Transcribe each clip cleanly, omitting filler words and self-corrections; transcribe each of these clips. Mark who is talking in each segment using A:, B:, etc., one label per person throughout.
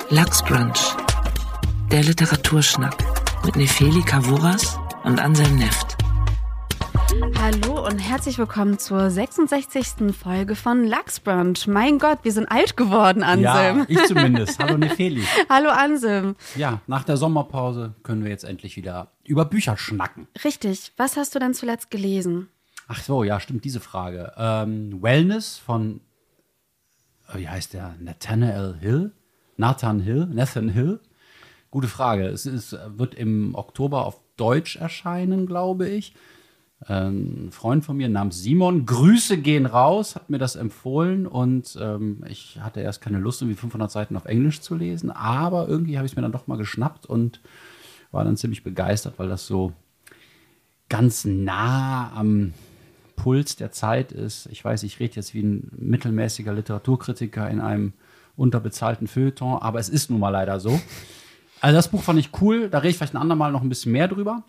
A: Lachsbrunch, der Literaturschnack mit Nefeli Kavuras und Anselm Neft.
B: Hallo und herzlich willkommen zur 66. Folge von Lachsbrunch. Mein Gott, wir sind alt geworden, Anselm.
C: Ja, ich zumindest. Hallo Nefeli.
B: Hallo Anselm.
C: Ja, nach der Sommerpause können wir jetzt endlich wieder über Bücher schnacken.
B: Richtig. Was hast du denn zuletzt gelesen?
C: Ach so, ja, stimmt, diese Frage. Wellness von, wie heißt der? Nathan Hill. Gute Frage. Es wird im Oktober auf Deutsch erscheinen, glaube ich. Ein Freund von mir namens Simon, Grüße gehen raus, hat mir das empfohlen und ich hatte erst keine Lust, irgendwie 500 Seiten auf Englisch zu lesen, aber irgendwie habe ich es mir dann doch mal geschnappt und war dann ziemlich begeistert, weil das so ganz nah am Puls der Zeit ist. Ich weiß, ich rede jetzt wie ein mittelmäßiger Literaturkritiker in einem unterbezahlten Feuilleton, aber es ist nun mal leider so. Also das Buch fand ich cool, da rede ich vielleicht ein andermal noch ein bisschen mehr drüber.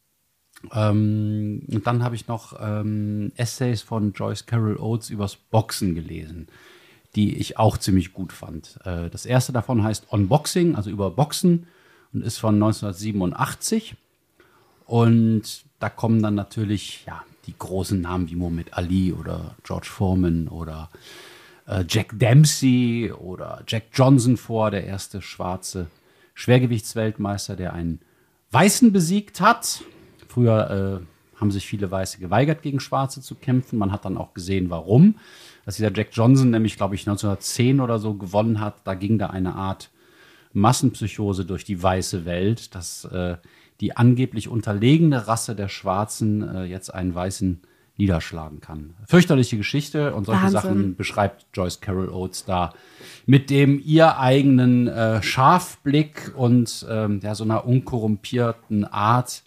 C: Und dann habe ich noch Essays von Joyce Carol Oates übers Boxen gelesen, die ich auch ziemlich gut fand. Das erste davon heißt On Boxing, also über Boxen, und ist von 1987. Und da kommen dann natürlich die großen Namen wie Muhammad Ali oder George Foreman oder Jack Dempsey oder Jack Johnson vor, der erste schwarze Schwergewichtsweltmeister, der einen Weißen besiegt hat. Früher haben sich viele Weiße geweigert, gegen Schwarze zu kämpfen. Man hat dann auch gesehen, warum. Dass dieser Jack Johnson nämlich, glaube ich, 1910 oder so gewonnen hat. Da ging da eine Art Massenpsychose durch die weiße Welt, dass die angeblich unterlegene Rasse der Schwarzen jetzt einen Weißen niederschlagen kann. Fürchterliche Geschichte und solche Sachen beschreibt Joyce Carol Oates da mit dem ihr eigenen Scharfblick und so einer unkorrumpierten Art.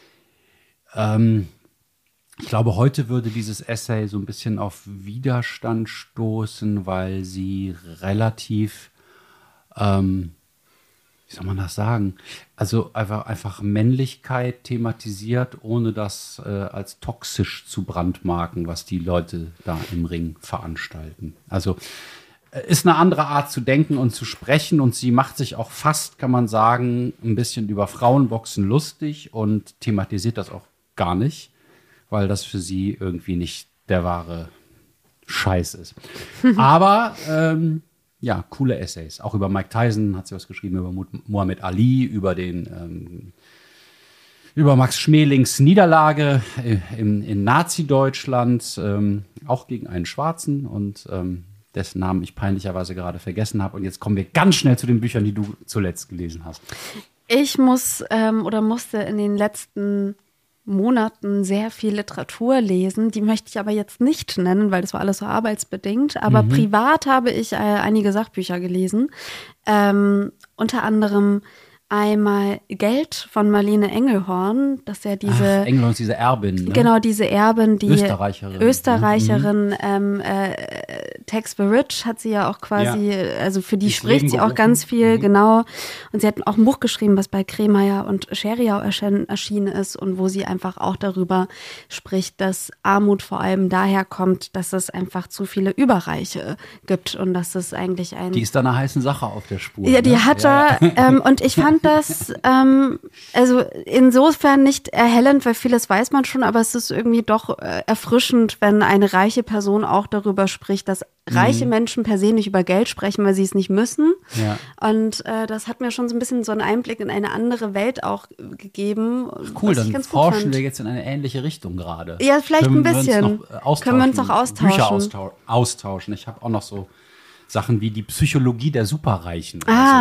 C: Ich glaube, heute würde dieses Essay so ein bisschen auf Widerstand stoßen, weil sie relativ, wie soll man das sagen, also einfach Männlichkeit thematisiert, ohne das als toxisch zu brandmarken, was die Leute da im Ring veranstalten. Also ist eine andere Art zu denken und zu sprechen und sie macht sich auch fast, kann man sagen, ein bisschen über Frauenboxen lustig und thematisiert das auch gar nicht, weil das für sie irgendwie nicht der wahre Scheiß ist. Aber coole Essays. Auch über Mike Tyson hat sie was geschrieben, über Muhammad Ali, über Max Schmelings Niederlage in Nazi-Deutschland, auch gegen einen Schwarzen und dessen Namen ich peinlicherweise gerade vergessen habe. Und jetzt kommen wir ganz schnell zu den Büchern, die du zuletzt gelesen hast.
B: Ich musste in den letzten Monaten sehr viel Literatur lesen. Die möchte ich aber jetzt nicht nennen, weil das war alles so arbeitsbedingt. Aber privat habe ich einige Sachbücher gelesen. Unter anderem einmal Geld von Marlene Engelhorn, das ist ja
C: Engelhorn ist diese Erbin, ne?
B: Genau, diese Erbin, die Österreicherin. Tex the Rich hat sie ja auch quasi, also für die spricht sie auch ganz viel, genau. Und sie hat auch ein Buch geschrieben, was bei Kremeyer und Scheriau erschienen ist und wo sie einfach auch darüber spricht, dass Armut vor allem daher kommt, dass es einfach zu viele Überreiche gibt und dass es eigentlich
C: Die ist da einer heißen Sache auf der Spur.
B: Ja, die hat da, und ich fand das also insofern nicht erhellend, weil vieles weiß man schon, aber es ist irgendwie doch erfrischend, wenn eine reiche Person auch darüber spricht, dass reiche Menschen per se nicht über Geld sprechen, weil sie es nicht müssen. Ja. Und das hat mir schon so ein bisschen so einen Einblick in eine andere Welt auch gegeben.
C: Cool, dann forschen wir jetzt in eine ähnliche Richtung gerade.
B: Ja, vielleicht ein bisschen. Können wir uns noch austauschen.
C: Bücher austauschen. Ich habe auch noch so Sachen wie die Psychologie der Superreichen.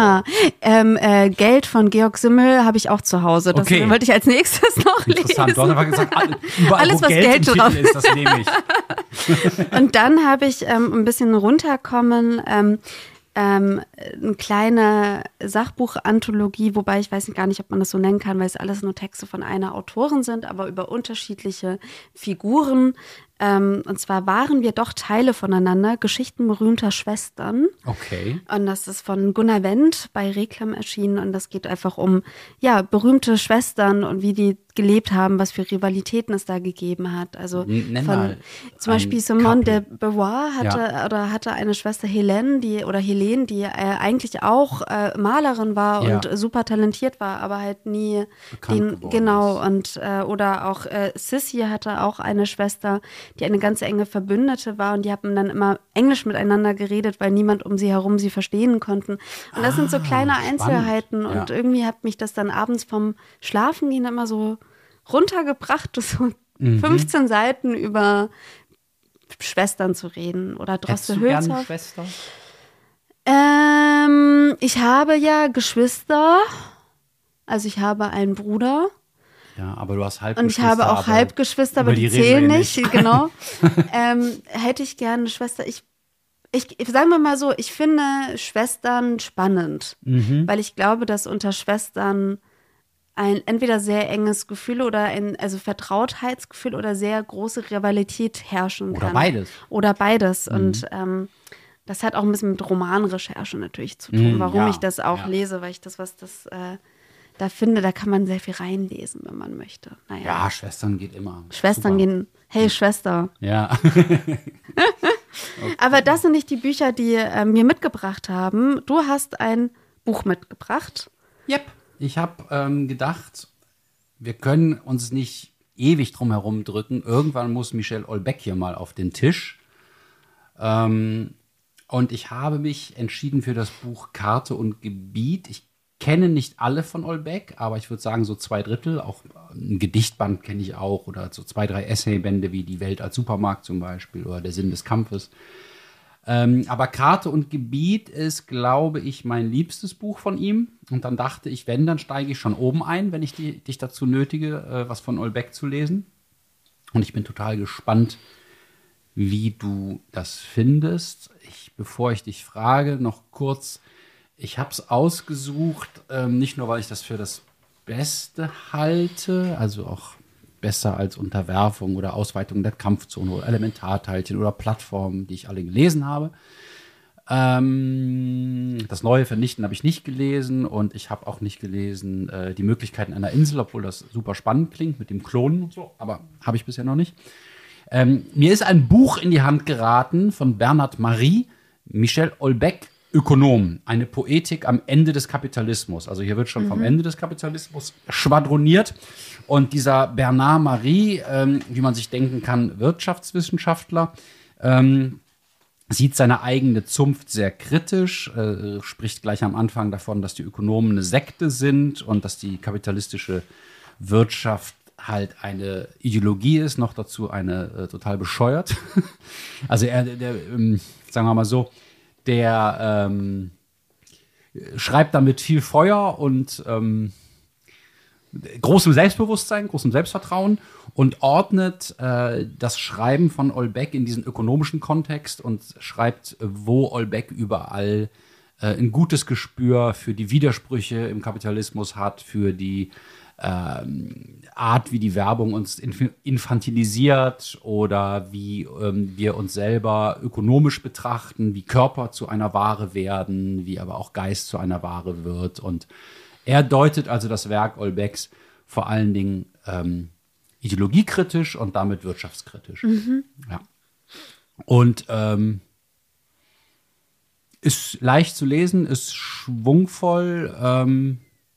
B: Geld von Georg Simmel habe ich auch zu Hause. Das wollte ich als nächstes noch lesen.
C: Interessant, du hast einfach gesagt, überall,
B: alles,
C: wo
B: was Geld
C: im
B: drauf
C: Titel ist, das nehme ich.
B: Und dann habe ich ein bisschen runterkommen, eine kleine Sachbuchanthologie, wobei ich weiß gar nicht, ob man das so nennen kann, weil es alles nur Texte von einer Autorin sind, aber über unterschiedliche Figuren. Und zwar waren wir doch Teile voneinander, Geschichten berühmter Schwestern.
C: Okay.
B: Und das ist von Gunnar Wendt bei Reklam erschienen. Und das geht einfach um, berühmte Schwestern und wie die gelebt haben, was für Rivalitäten es da gegeben hat. Also zum Beispiel Simone de Beauvoir hatte eine Schwester Helene, die eigentlich auch Malerin war und super talentiert war, aber halt nie oder auch Sissy hatte auch eine Schwester, die eine ganz enge Verbündete war und die haben dann immer Englisch miteinander geredet, weil niemand um sie herum sie verstehen konnten. Und das sind so kleine Einzelheiten und irgendwie hat mich das dann abends vom Schlafengehen immer so runtergebracht, so 15 Seiten über Schwestern zu reden oder Droste Hülshoff.
C: Hättest du gerne Schwester?
B: Ich habe ja Geschwister, also ich habe einen Bruder.
C: Ja, aber du hast Halbgeschwister.
B: Und ich habe auch Halbgeschwister, aber die zählen nicht, genau. Hätte ich gerne eine Schwester. Ich sagen wir mal so, ich finde Schwestern spannend, weil ich glaube, dass unter Schwestern ein entweder sehr enges Gefühl oder also Vertrautheitsgefühl oder sehr große Rivalität herrschen kann. Oder beides. Und das hat auch ein bisschen mit Romanrecherche natürlich zu tun, warum ich das auch lese, weil ich da finde, da kann man sehr viel reinlesen, wenn man möchte. Naja.
C: Ja, Schwestern geht immer.
B: Schwestern gehen, hey Schwester.
C: Ja.
B: Okay. Aber das sind nicht die Bücher, die mir mitgebracht haben. Du hast ein Buch mitgebracht.
C: Yep. Ich habe gedacht, wir können uns nicht ewig drum herum drücken. Irgendwann muss Michel Houellebecq hier mal auf den Tisch. Und ich habe mich entschieden für das Buch Karte und Gebiet. Ich kenne nicht alle von Houellebecq, aber ich würde sagen so 2/3. Auch ein Gedichtband kenne ich auch oder so 2, 3 Essaybände wie Die Welt als Supermarkt zum Beispiel oder Der Sinn des Kampfes. Aber Karte und Gebiet ist, glaube ich, mein liebstes Buch von ihm. Und dann dachte ich, dann steige ich schon oben ein, wenn ich dich dazu nötige, was von Houellebecq zu lesen. Und ich bin total gespannt, wie du das findest. Bevor ich dich frage, noch kurz, ich habe es ausgesucht, nicht nur, weil ich das für das Beste halte, also auch besser als Unterwerfung oder Ausweitung der Kampfzone oder Elementarteilchen oder Plattformen, die ich alle gelesen habe. Das Neue Vernichten habe ich nicht gelesen und ich habe auch nicht gelesen Die Möglichkeiten einer Insel, obwohl das super spannend klingt mit dem Klonen und so, aber habe ich bisher noch nicht. Mir ist ein Buch in die Hand geraten von Bernard Marie, Michel Houellebecq, Ökonom, eine Poetik am Ende des Kapitalismus. Also hier wird schon vom Ende des Kapitalismus schwadroniert. Und dieser Bernard Marie, wie man sich denken kann, Wirtschaftswissenschaftler, sieht seine eigene Zunft sehr kritisch, spricht gleich am Anfang davon, dass die Ökonomen eine Sekte sind und dass die kapitalistische Wirtschaft halt eine Ideologie ist, noch dazu eine total bescheuert. Also sagen wir mal so, der schreibt da mit viel Feuer und großem Selbstbewusstsein, großem Selbstvertrauen und ordnet das Schreiben von Houellebecq in diesen ökonomischen Kontext und schreibt, wo Houellebecq überall ein gutes Gespür für die Widersprüche im Kapitalismus hat, für die Art, wie die Werbung uns infantilisiert oder wie wir uns selber ökonomisch betrachten, wie Körper zu einer Ware werden, wie aber auch Geist zu einer Ware wird. Und er deutet also das Werk Houellebecqs vor allen Dingen ideologiekritisch und damit wirtschaftskritisch. Ja. Und ist leicht zu lesen, ist schwungvoll,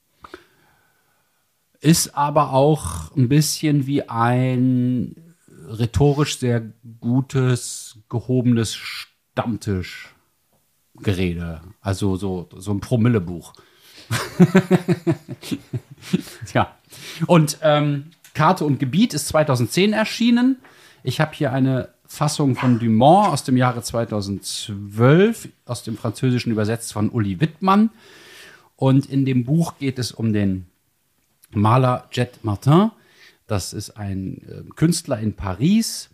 C: ist aber auch ein bisschen wie ein rhetorisch sehr gutes, gehobenes Stammtischgerede. Also so ein Promillebuch. Ja. Und Karte und Gebiet ist 2010 erschienen. Ich habe hier eine Fassung von Dumont aus dem Jahre 2012, aus dem Französischen übersetzt von Uli Wittmann. Und in dem Buch geht es um den Maler Jet Martin. Das ist ein Künstler in Paris,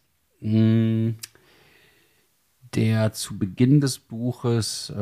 C: der zu Beginn des Buches,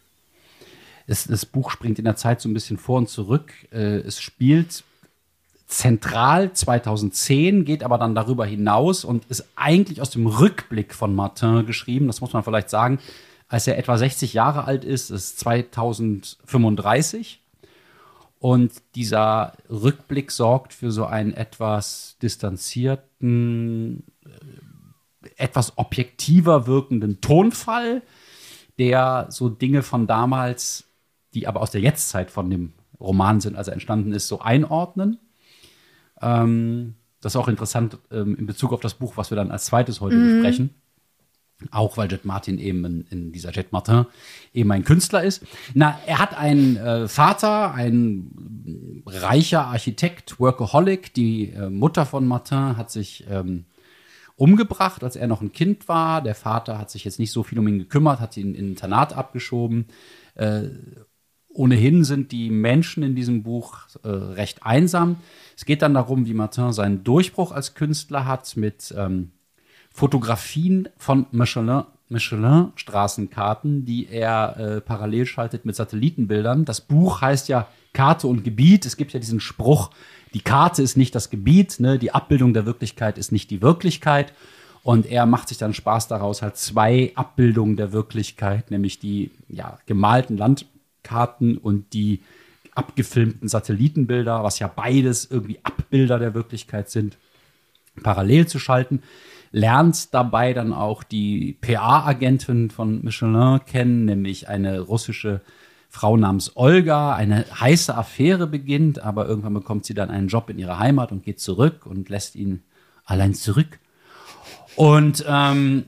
C: das Buch springt in der Zeit so ein bisschen vor und zurück. Es spielt zentral 2010, geht aber dann darüber hinaus und ist eigentlich aus dem Rückblick von Martin geschrieben. Das muss man vielleicht sagen, als er etwa 60 Jahre alt ist 2035. Und dieser Rückblick sorgt für so einen etwas distanzierten, etwas objektiver wirkenden Tonfall, der so Dinge von damals, die aber aus der Jetztzeit von dem Roman sind, als er entstanden ist, so einordnen. Das ist auch interessant in Bezug auf das Buch, was wir dann als zweites heute besprechen. Auch weil Jet Martin eben in dieser Jet Martin eben ein Künstler ist. Er hat einen Vater, ein reicher Architekt, Workaholic. Die Mutter von Martin hat sich umgebracht, als er noch ein Kind war. Der Vater hat sich jetzt nicht so viel um ihn gekümmert, hat ihn in ein Internat abgeschoben. Ohnehin sind die Menschen in diesem Buch recht einsam. Es geht dann darum, wie Martin seinen Durchbruch als Künstler hat mit Fotografien von Michelin-Straßenkarten, die er parallel schaltet mit Satellitenbildern. Das Buch heißt ja Karte und Gebiet. Es gibt ja diesen Spruch, die Karte ist nicht das Gebiet, ne? Die Abbildung der Wirklichkeit ist nicht die Wirklichkeit. Und er macht sich dann Spaß daraus, halt zwei Abbildungen der Wirklichkeit, nämlich die gemalten Landkarten und die abgefilmten Satellitenbilder, was ja beides irgendwie Abbilder der Wirklichkeit sind, parallel zu schalten. Lernt dabei dann auch die PA-Agentin von Michelin kennen, nämlich eine russische Frau namens Olga. Eine heiße Affäre beginnt, aber irgendwann bekommt sie dann einen Job in ihrer Heimat und geht zurück und lässt ihn allein zurück. Und dann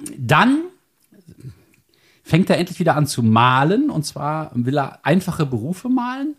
C: fängt er endlich wieder an zu malen. Und zwar will er einfache Berufe malen.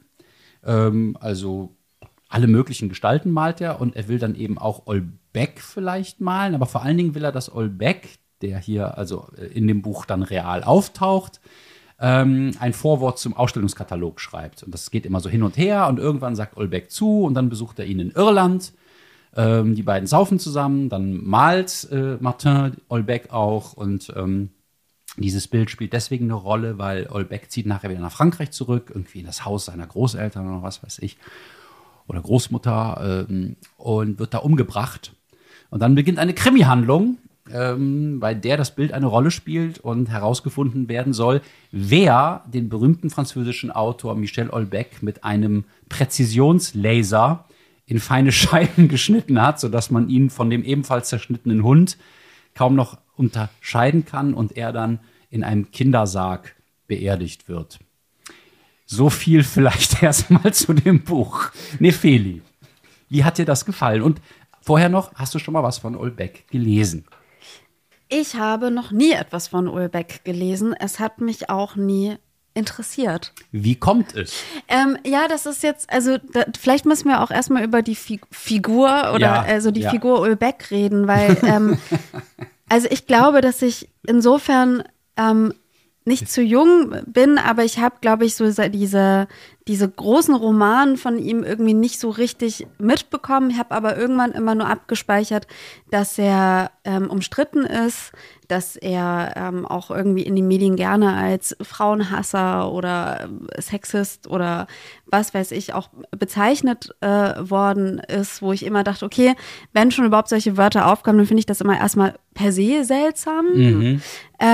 C: Also alle möglichen Gestalten malt er. Und er will dann eben auch Olbeck vielleicht malen. Aber vor allen Dingen will er, dass Olbeck, der hier also in dem Buch dann real auftaucht, ein Vorwort zum Ausstellungskatalog schreibt. Und das geht immer so hin und her. Und irgendwann sagt Olbeck zu. Und dann besucht er ihn in Irland. Die beiden saufen zusammen. Dann malt Martin Olbeck auch. Und dieses Bild spielt deswegen eine Rolle, weil Olbeck zieht nachher wieder nach Frankreich zurück, irgendwie in das Haus seiner Großeltern oder was weiß ich, oder Großmutter, und wird da umgebracht. Und dann beginnt eine Krimi-Handlung, bei der das Bild eine Rolle spielt und herausgefunden werden soll, wer den berühmten französischen Autor Michel Olbeck mit einem Präzisionslaser in feine Scheiben geschnitten hat, sodass man ihn von dem ebenfalls zerschnittenen Hund kaum noch unterscheiden kann und er dann in einem Kindersarg beerdigt wird. So viel vielleicht erstmal zu dem Buch. Nefeli, wie hat dir das gefallen? Und vorher noch, hast du schon mal was von Olbeck gelesen?
B: Ich habe noch nie etwas von Olbeck gelesen. Es hat mich auch nie interessiert.
C: Wie kommt es?
B: Das ist jetzt, also vielleicht müssen wir auch erstmal über die Figur oder Figur Olbeck reden, weil also ich glaube, dass ich insofern nicht zu jung bin, aber ich habe, glaube ich, so diese großen Romanen von ihm irgendwie nicht so richtig mitbekommen. Ich habe aber irgendwann immer nur abgespeichert, dass er umstritten ist, dass er auch irgendwie in den Medien gerne als Frauenhasser oder Sexist oder was weiß ich auch bezeichnet worden ist, wo ich immer dachte, okay, wenn schon überhaupt solche Wörter aufkommen, dann finde ich das immer erstmal per se seltsam. Mhm.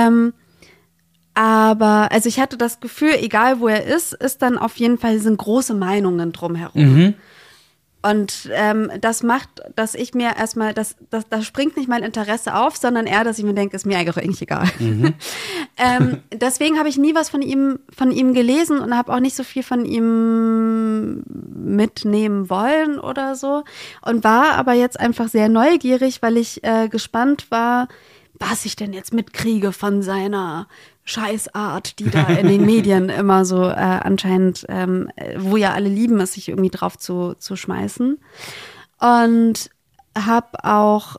B: Aber, also ich hatte das Gefühl, egal wo er ist dann auf jeden Fall sind große Meinungen drumherum. Mhm. Und das macht, dass ich mir erstmal, da springt nicht mein Interesse auf, sondern eher, dass ich mir denke, ist mir eigentlich egal. Mhm. Deswegen habe ich nie was von ihm gelesen und habe auch nicht so viel von ihm mitnehmen wollen oder so. Und war aber jetzt einfach sehr neugierig, weil ich gespannt war, was ich denn jetzt mitkriege von seiner Scheißart, die da in den Medien immer so anscheinend, wo ja alle lieben es, sich irgendwie drauf zu schmeißen. Und habe auch,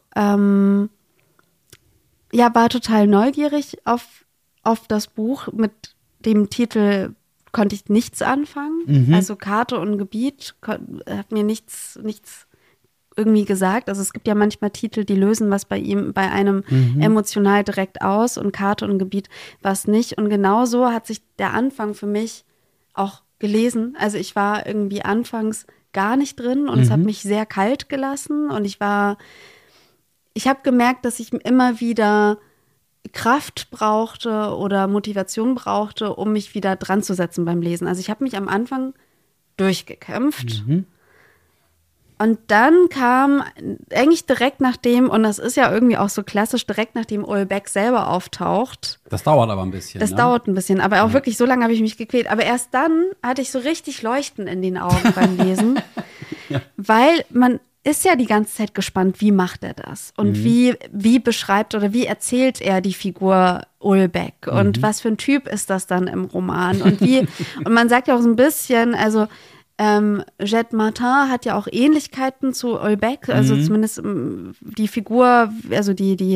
B: war total neugierig auf das Buch. Mit dem Titel konnte ich nichts anfangen. Mhm. Also Karte und Gebiet hat mir nichts irgendwie gesagt. Also es gibt ja manchmal Titel, die lösen was bei einem emotional direkt aus und Karte und Gebiet was nicht. Und genauso hat sich der Anfang für mich auch gelesen. Also ich war irgendwie anfangs gar nicht drin und es hat mich sehr kalt gelassen und ich habe gemerkt, dass ich immer wieder Kraft brauchte oder Motivation brauchte, um mich wieder dran zu setzen beim Lesen. Also ich habe mich am Anfang durchgekämpft. Und dann kam eigentlich direkt nachdem, und das ist ja irgendwie auch so klassisch, direkt nachdem Houellebecq selber auftaucht.
C: Das dauert aber ein bisschen.
B: Das dauert ein bisschen, aber auch wirklich so lange habe ich mich gequält. Aber erst dann hatte ich so richtig Leuchten in den Augen beim Lesen, weil man ist ja die ganze Zeit gespannt, wie macht er das? Und wie beschreibt oder wie erzählt er die Figur Houellebecq? Und was für ein Typ ist das dann im Roman? Und und man sagt ja auch so ein bisschen, also Jette Martin hat ja auch Ähnlichkeiten zu Houellebecq, also zumindest die Figur, also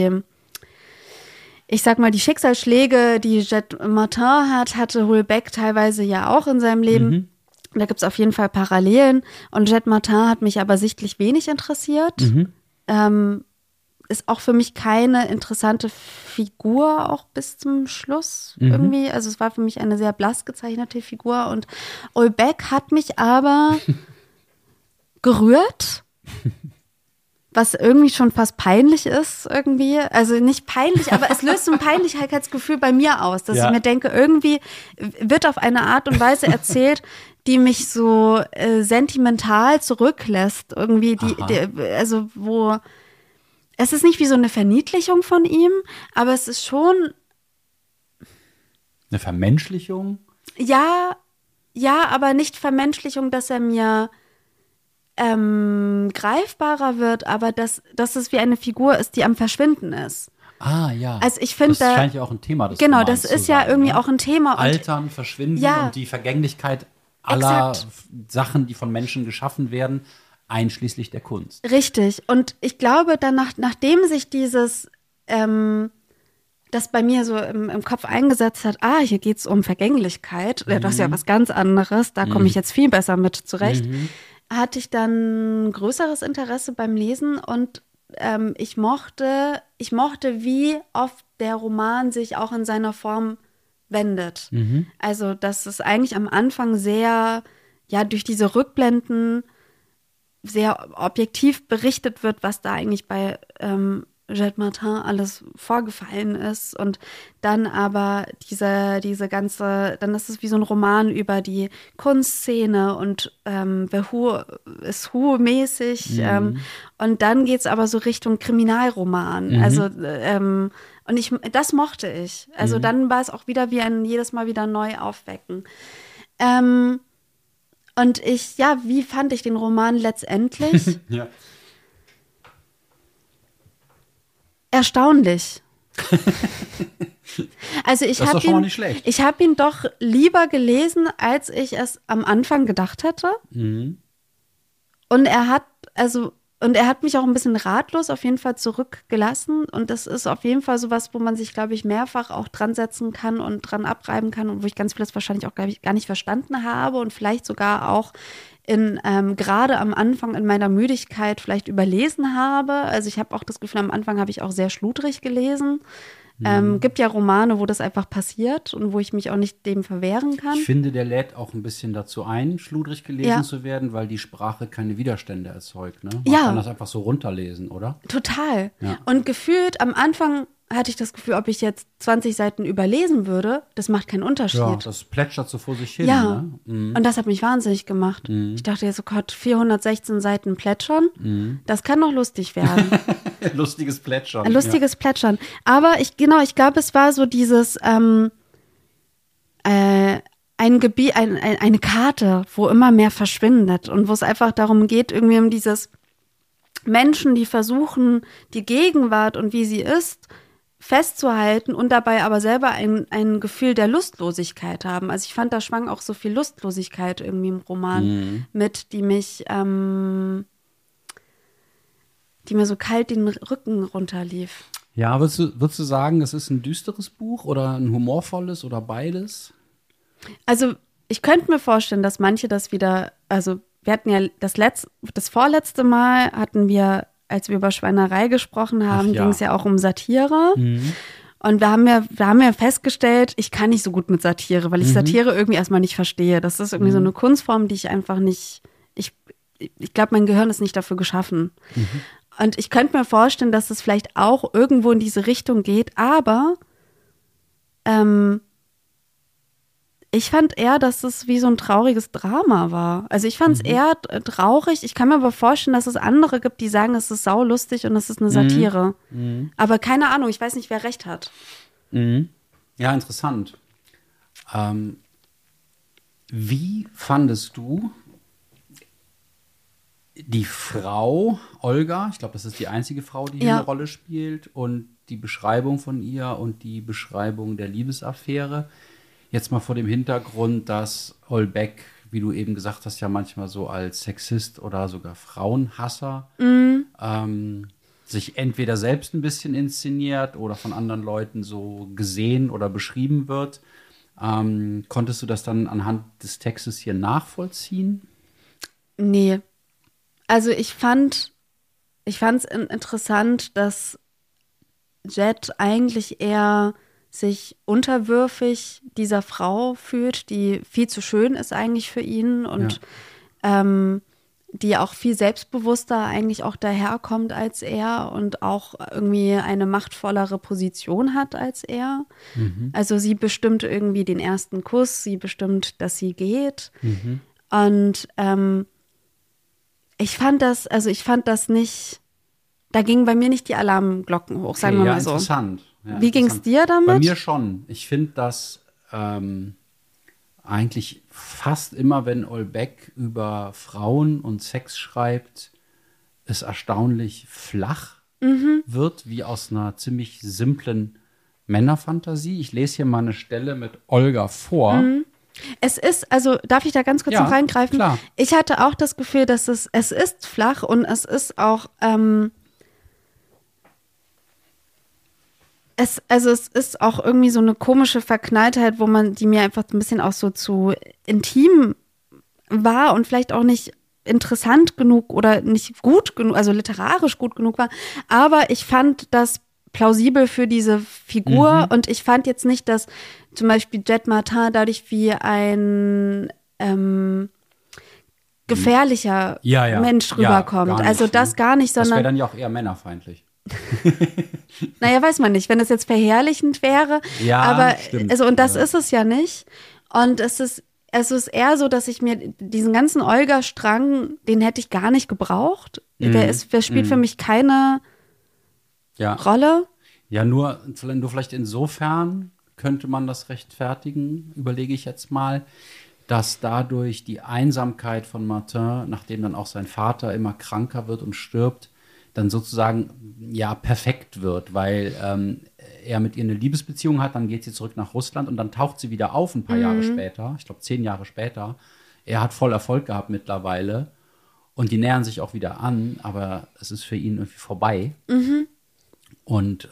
B: ich sag mal, die Schicksalsschläge, die Jette Martin hatte Houellebecq teilweise ja auch in seinem Leben. Da gibt es auf jeden Fall Parallelen. Und Jette Martin hat mich aber sichtlich wenig interessiert. Ist auch für mich keine interessante Figur, auch bis zum Schluss irgendwie. Also es war für mich eine sehr blass gezeichnete Figur. Und Houellebecq hat mich aber gerührt, was irgendwie schon fast peinlich ist irgendwie. Also nicht peinlich, aber es löst so ein Peinlichkeitsgefühl bei mir aus, dass ich mir denke, irgendwie wird auf eine Art und Weise erzählt, die mich so sentimental zurücklässt. Irgendwie, also wo es ist nicht wie so eine Verniedlichung von ihm, aber es ist schon
C: eine Vermenschlichung?
B: Ja, aber nicht Vermenschlichung, dass er mir greifbarer wird, aber dass es wie eine Figur ist, die am Verschwinden ist.
C: Ah, ja.
B: Also ich finde,
C: das scheint ja auch ein Thema des
B: Genau,
C: Romans
B: das ist
C: zu sein,
B: ja irgendwie auch ein Thema.
C: Altern, Verschwinden und die Vergänglichkeit aller Sachen, die von Menschen geschaffen werden, einschließlich der Kunst.
B: Richtig. Und ich glaube, dann nachdem sich dieses, das bei mir so im Kopf eingesetzt hat, hier geht es um Vergänglichkeit, das ist ja was ganz anderes, da komme ich jetzt viel besser mit zurecht, hatte ich dann größeres Interesse beim Lesen und ich mochte, wie oft der Roman sich auch in seiner Form wendet. Also, dass es eigentlich am Anfang sehr, durch diese Rückblenden sehr objektiv berichtet wird, was da eigentlich bei Jette Martin alles vorgefallen ist und dann aber diese ganze, dann ist es wie so ein Roman über die Kunstszene und The Who ist Who-mäßig und dann geht es aber so Richtung Kriminalroman, also und das mochte ich, also dann war es auch wieder wie jedes Mal wieder neu aufwecken. Und wie fand ich den Roman letztendlich? Erstaunlich. Also ich habe ihn doch lieber gelesen, als ich es am Anfang gedacht hätte. Und er hat mich auch ein bisschen ratlos auf jeden Fall zurückgelassen. Und das ist auf jeden Fall sowas, wo man sich, glaube ich, mehrfach auch dran setzen kann und dran abreiben kann und wo ich ganz vieles wahrscheinlich auch gar nicht verstanden habe und vielleicht sogar auch gerade am Anfang in meiner Müdigkeit vielleicht überlesen habe. Also ich habe auch das Gefühl, am Anfang habe ich auch sehr schludrig gelesen. Gibt ja Romane, wo das einfach passiert und wo ich mich auch nicht dem verwehren kann.
C: Ich finde, der lädt auch ein bisschen dazu ein, schludrig gelesen zu werden, weil die Sprache keine Widerstände erzeugt. Ne? Man kann das einfach so runterlesen, oder?
B: Total. Ja. Und gefühlt am Anfang hatte ich das Gefühl, ob ich jetzt 20 Seiten überlesen würde, das macht keinen Unterschied. Ja,
C: das plätschert so vor sich hin.
B: Ja, ne? Und das hat mich wahnsinnig gemacht. Ich dachte jetzt, oh Gott, 416 Seiten plätschern, das kann noch lustig werden.
C: Lustiges Plätschern.
B: Lustiges Plätschern. Aber ich glaube, es war so dieses ein Gebiet, eine Karte, wo immer mehr verschwindet und wo es einfach darum geht, irgendwie um dieses Menschen, die versuchen, die Gegenwart und wie sie ist, festzuhalten und dabei aber selber ein Gefühl der Lustlosigkeit haben. Also ich fand, da schwang auch so viel Lustlosigkeit irgendwie im Roman mit, die mir so kalt den Rücken runterlief.
C: Ja, würdest du sagen, es ist ein düsteres Buch oder ein humorvolles oder beides?
B: Also ich könnte mir vorstellen, dass manche das wieder, also wir hatten ja das vorletzte Mal hatten wir, als wir über Schweinerei gesprochen haben, ging es ja auch um Satire. Und wir haben ja festgestellt, ich kann nicht so gut mit Satire, weil ich Satire irgendwie erstmal nicht verstehe. Das ist irgendwie so eine Kunstform, die ich einfach nicht, ich glaube, mein Gehirn ist nicht dafür geschaffen. Und ich könnte mir vorstellen, dass es vielleicht auch irgendwo in diese Richtung geht, aber ich fand eher, dass es wie so ein trauriges Drama war. Also ich fand es eher traurig. Ich kann mir aber vorstellen, dass es andere gibt, die sagen, es ist saulustig und es ist eine Satire. Aber keine Ahnung, ich weiß nicht, wer recht hat.
C: Ja, interessant. Wie fandest du die Frau Olga, ich glaube, das ist die einzige Frau, die hier eine Rolle spielt, und die Beschreibung von ihr und die Beschreibung der Liebesaffäre? Jetzt mal vor dem Hintergrund, dass Houellebecq, wie du eben gesagt hast, ja manchmal so als Sexist oder sogar Frauenhasser sich entweder selbst ein bisschen inszeniert oder von anderen Leuten so gesehen oder beschrieben wird. Konntest du das dann anhand des Textes hier nachvollziehen?
B: Nee. Also ich fand es interessant, dass Jet eigentlich eher sich unterwürfig dieser Frau fühlt, die viel zu schön ist eigentlich für ihn und die auch viel selbstbewusster eigentlich auch daherkommt als er und auch irgendwie eine machtvollere Position hat als er. Also sie bestimmt irgendwie den ersten Kuss, sie bestimmt, dass sie geht. Und ich fand das nicht, da gingen bei mir nicht die Alarmglocken hoch, sagen wir mal so.
C: Interessant. Ja,
B: wie ging es dir damit?
C: Bei mir schon. Ich finde, dass eigentlich fast immer, wenn Houellebecq über Frauen und Sex schreibt, es erstaunlich flach wird, wie aus einer ziemlich simplen Männerfantasie. Ich lese hier mal eine Stelle mit Olga vor.
B: Es ist, also darf ich da ganz kurz noch reingreifen?
C: Klar.
B: Ich hatte auch das Gefühl, dass es ist flach und es ist auch es ist auch irgendwie so eine komische Verknalltheit, die mir einfach ein bisschen auch so zu intim war und vielleicht auch nicht interessant genug oder nicht gut genug, also literarisch gut genug war. Aber ich fand das plausibel für diese Figur und ich fand jetzt nicht, dass zum Beispiel Jet Martin dadurch wie ein gefährlicher Mensch rüberkommt. Also das gar nicht, sondern.
C: Das wäre dann ja auch eher männerfeindlich.
B: Naja, weiß man nicht, wenn es jetzt verherrlichend wäre.
C: Ja,
B: aber
C: stimmt.
B: Also, und das ist es ja nicht. Und es ist eher so, dass ich mir diesen ganzen Olga-Strang, den hätte ich gar nicht gebraucht. Der spielt für mich keine Rolle.
C: Ja, nur vielleicht insofern könnte man das rechtfertigen, überlege ich jetzt mal, dass dadurch die Einsamkeit von Martin, nachdem dann auch sein Vater immer kranker wird und stirbt, dann sozusagen perfekt wird, weil er mit ihr eine Liebesbeziehung hat, dann geht sie zurück nach Russland und dann taucht sie wieder auf ein paar Jahre später, ich glaube 10 Jahre später. Er hat voll Erfolg gehabt mittlerweile und die nähern sich auch wieder an, aber es ist für ihn irgendwie vorbei. Und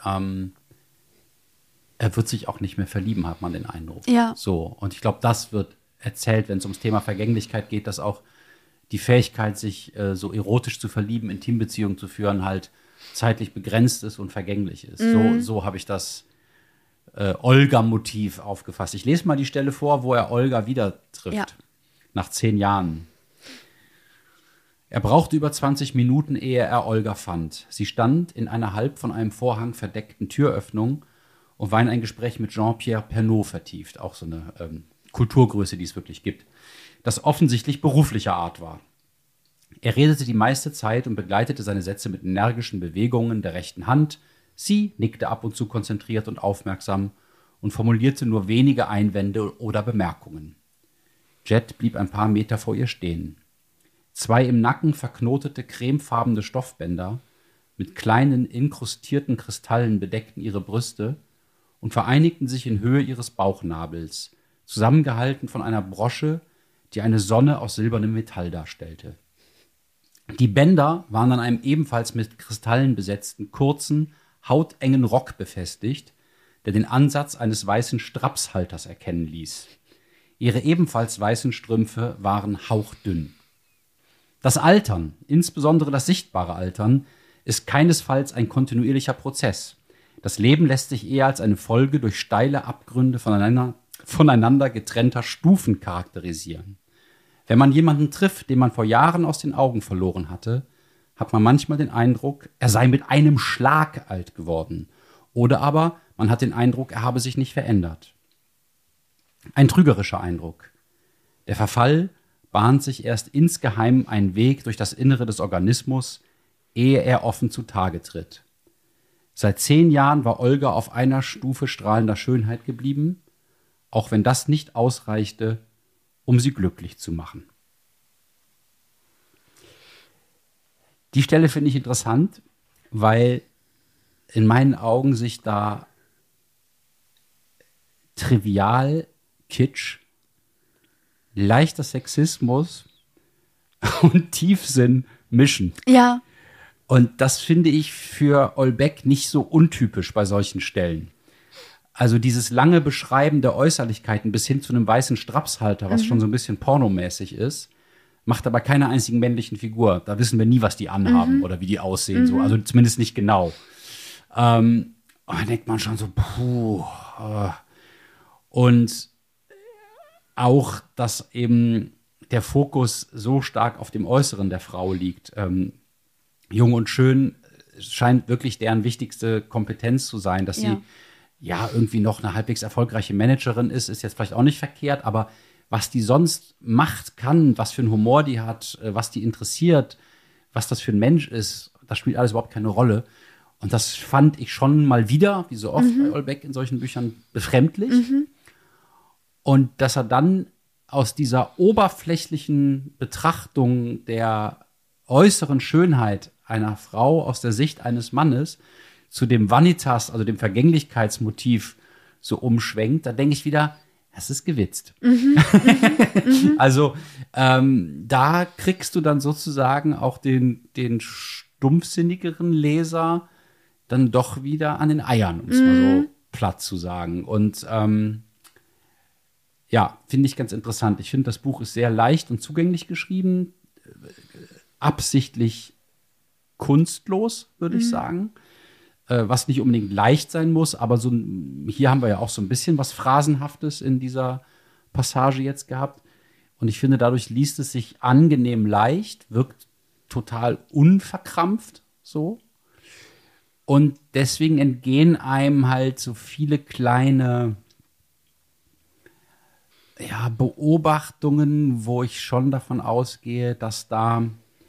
C: er wird sich auch nicht mehr verlieben, hat man den Eindruck.
B: Ja.
C: So, und ich glaube, das wird erzählt, wenn es ums Thema Vergänglichkeit geht, dass auch die Fähigkeit, sich so erotisch zu verlieben, Intimbeziehungen zu führen, halt zeitlich begrenzt ist und vergänglich ist. So habe ich das Olga-Motiv aufgefasst. Ich lese mal die Stelle vor, wo er Olga wieder trifft, nach 10 Jahren. Er brauchte über 20 Minuten, ehe er Olga fand. Sie stand in einer halb von einem Vorhang verdeckten Türöffnung und war in ein Gespräch mit Jean-Pierre Pernaut vertieft, auch so eine Kulturgröße, die es wirklich gibt, das offensichtlich beruflicher Art war. Er redete die meiste Zeit und begleitete seine Sätze mit energischen Bewegungen der rechten Hand. Sie nickte ab und zu konzentriert und aufmerksam und formulierte nur wenige Einwände oder Bemerkungen. Jet blieb ein paar Meter vor ihr stehen. 2 im Nacken verknotete cremefarbene Stoffbänder mit kleinen inkrustierten Kristallen bedeckten ihre Brüste und vereinigten sich in Höhe ihres Bauchnabels, zusammengehalten von einer Brosche, die eine Sonne aus silbernem Metall darstellte. Die Bänder waren an einem ebenfalls mit Kristallen besetzten, kurzen, hautengen Rock befestigt, der den Ansatz eines weißen Strapshalters erkennen ließ. Ihre ebenfalls weißen Strümpfe waren hauchdünn. Das Altern, insbesondere das sichtbare Altern, ist keinesfalls ein kontinuierlicher Prozess. Das Leben lässt sich eher als eine Folge durch steile Abgründe voneinander getrennter Stufen charakterisieren. Wenn man jemanden trifft, den man vor Jahren aus den Augen verloren hatte, hat man manchmal den Eindruck, er sei mit einem Schlag alt geworden. Oder aber man hat den Eindruck, er habe sich nicht verändert. Ein trügerischer Eindruck. Der Verfall bahnt sich erst insgeheim einen Weg durch das Innere des Organismus, ehe er offen zutage tritt. Seit 10 Jahren war Olga auf einer Stufe strahlender Schönheit geblieben, auch wenn das nicht ausreichte, um sie glücklich zu machen. Die Stelle finde ich interessant, weil in meinen Augen sich da trivial Kitsch, leichter Sexismus und Tiefsinn mischen.
B: Ja.
C: Und das finde ich für Houellebecq nicht so untypisch bei solchen Stellen. Also dieses lange Beschreiben der Äußerlichkeiten bis hin zu einem weißen Strapshalter, was schon so ein bisschen pornomäßig ist, macht aber keine einzigen männlichen Figur. Da wissen wir nie, was die anhaben oder wie die aussehen. So. Also zumindest nicht genau. Da denkt man schon so, puh. Und auch, dass eben der Fokus so stark auf dem Äußeren der Frau liegt. Jung und schön scheint wirklich deren wichtigste Kompetenz zu sein, dass sie irgendwie noch eine halbwegs erfolgreiche Managerin ist jetzt vielleicht auch nicht verkehrt, aber was die sonst macht, kann, was für einen Humor die hat, was die interessiert, was das für ein Mensch ist, das spielt alles überhaupt keine Rolle. Und das fand ich schon mal wieder, wie so oft bei Houellebecq in solchen Büchern, befremdlich. Und dass er dann aus dieser oberflächlichen Betrachtung der äußeren Schönheit einer Frau aus der Sicht eines Mannes zu dem Vanitas, also dem Vergänglichkeitsmotiv, so umschwenkt, da denke ich wieder, das ist gewitzt. Also da kriegst du dann sozusagen auch den stumpfsinnigeren Leser dann doch wieder an den Eiern, um es mal so platt zu sagen. Und ja, finde ich ganz interessant. Ich finde, das Buch ist sehr leicht und zugänglich geschrieben, absichtlich kunstlos, würde ich sagen. Was nicht unbedingt leicht sein muss, aber so hier haben wir ja auch so ein bisschen was Phrasenhaftes in dieser Passage jetzt gehabt. Und ich finde, dadurch liest es sich angenehm leicht, wirkt total unverkrampft so. Und deswegen entgehen einem halt so viele kleine Beobachtungen, wo ich schon davon ausgehe, dass da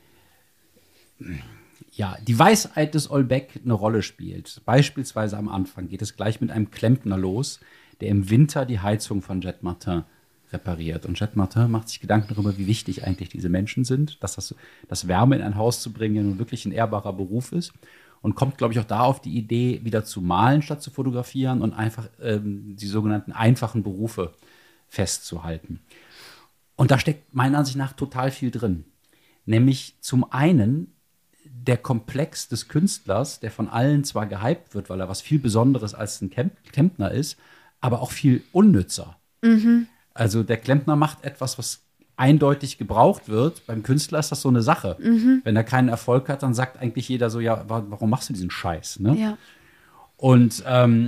C: die Weisheit des Houellebecq eine Rolle spielt. Beispielsweise am Anfang geht es gleich mit einem Klempner los, der im Winter die Heizung von Jet Martin repariert. Und Jet Martin macht sich Gedanken darüber, wie wichtig eigentlich diese Menschen sind, dass das Wärme in ein Haus zu bringen nun wirklich ein ehrbarer Beruf ist. Und kommt, glaube ich, auch da auf die Idee, wieder zu malen statt zu fotografieren und einfach die sogenannten einfachen Berufe festzuhalten. Und da steckt meiner Ansicht nach total viel drin. Nämlich zum einen der Komplex des Künstlers, der von allen zwar gehypt wird, weil er was viel Besonderes als ein Klempner ist, aber auch viel unnützer. Also der Klempner macht etwas, was eindeutig gebraucht wird. Beim Künstler ist das so eine Sache. Wenn er keinen Erfolg hat, dann sagt eigentlich jeder so, ja, warum machst du diesen Scheiß? Ne? Ja. Und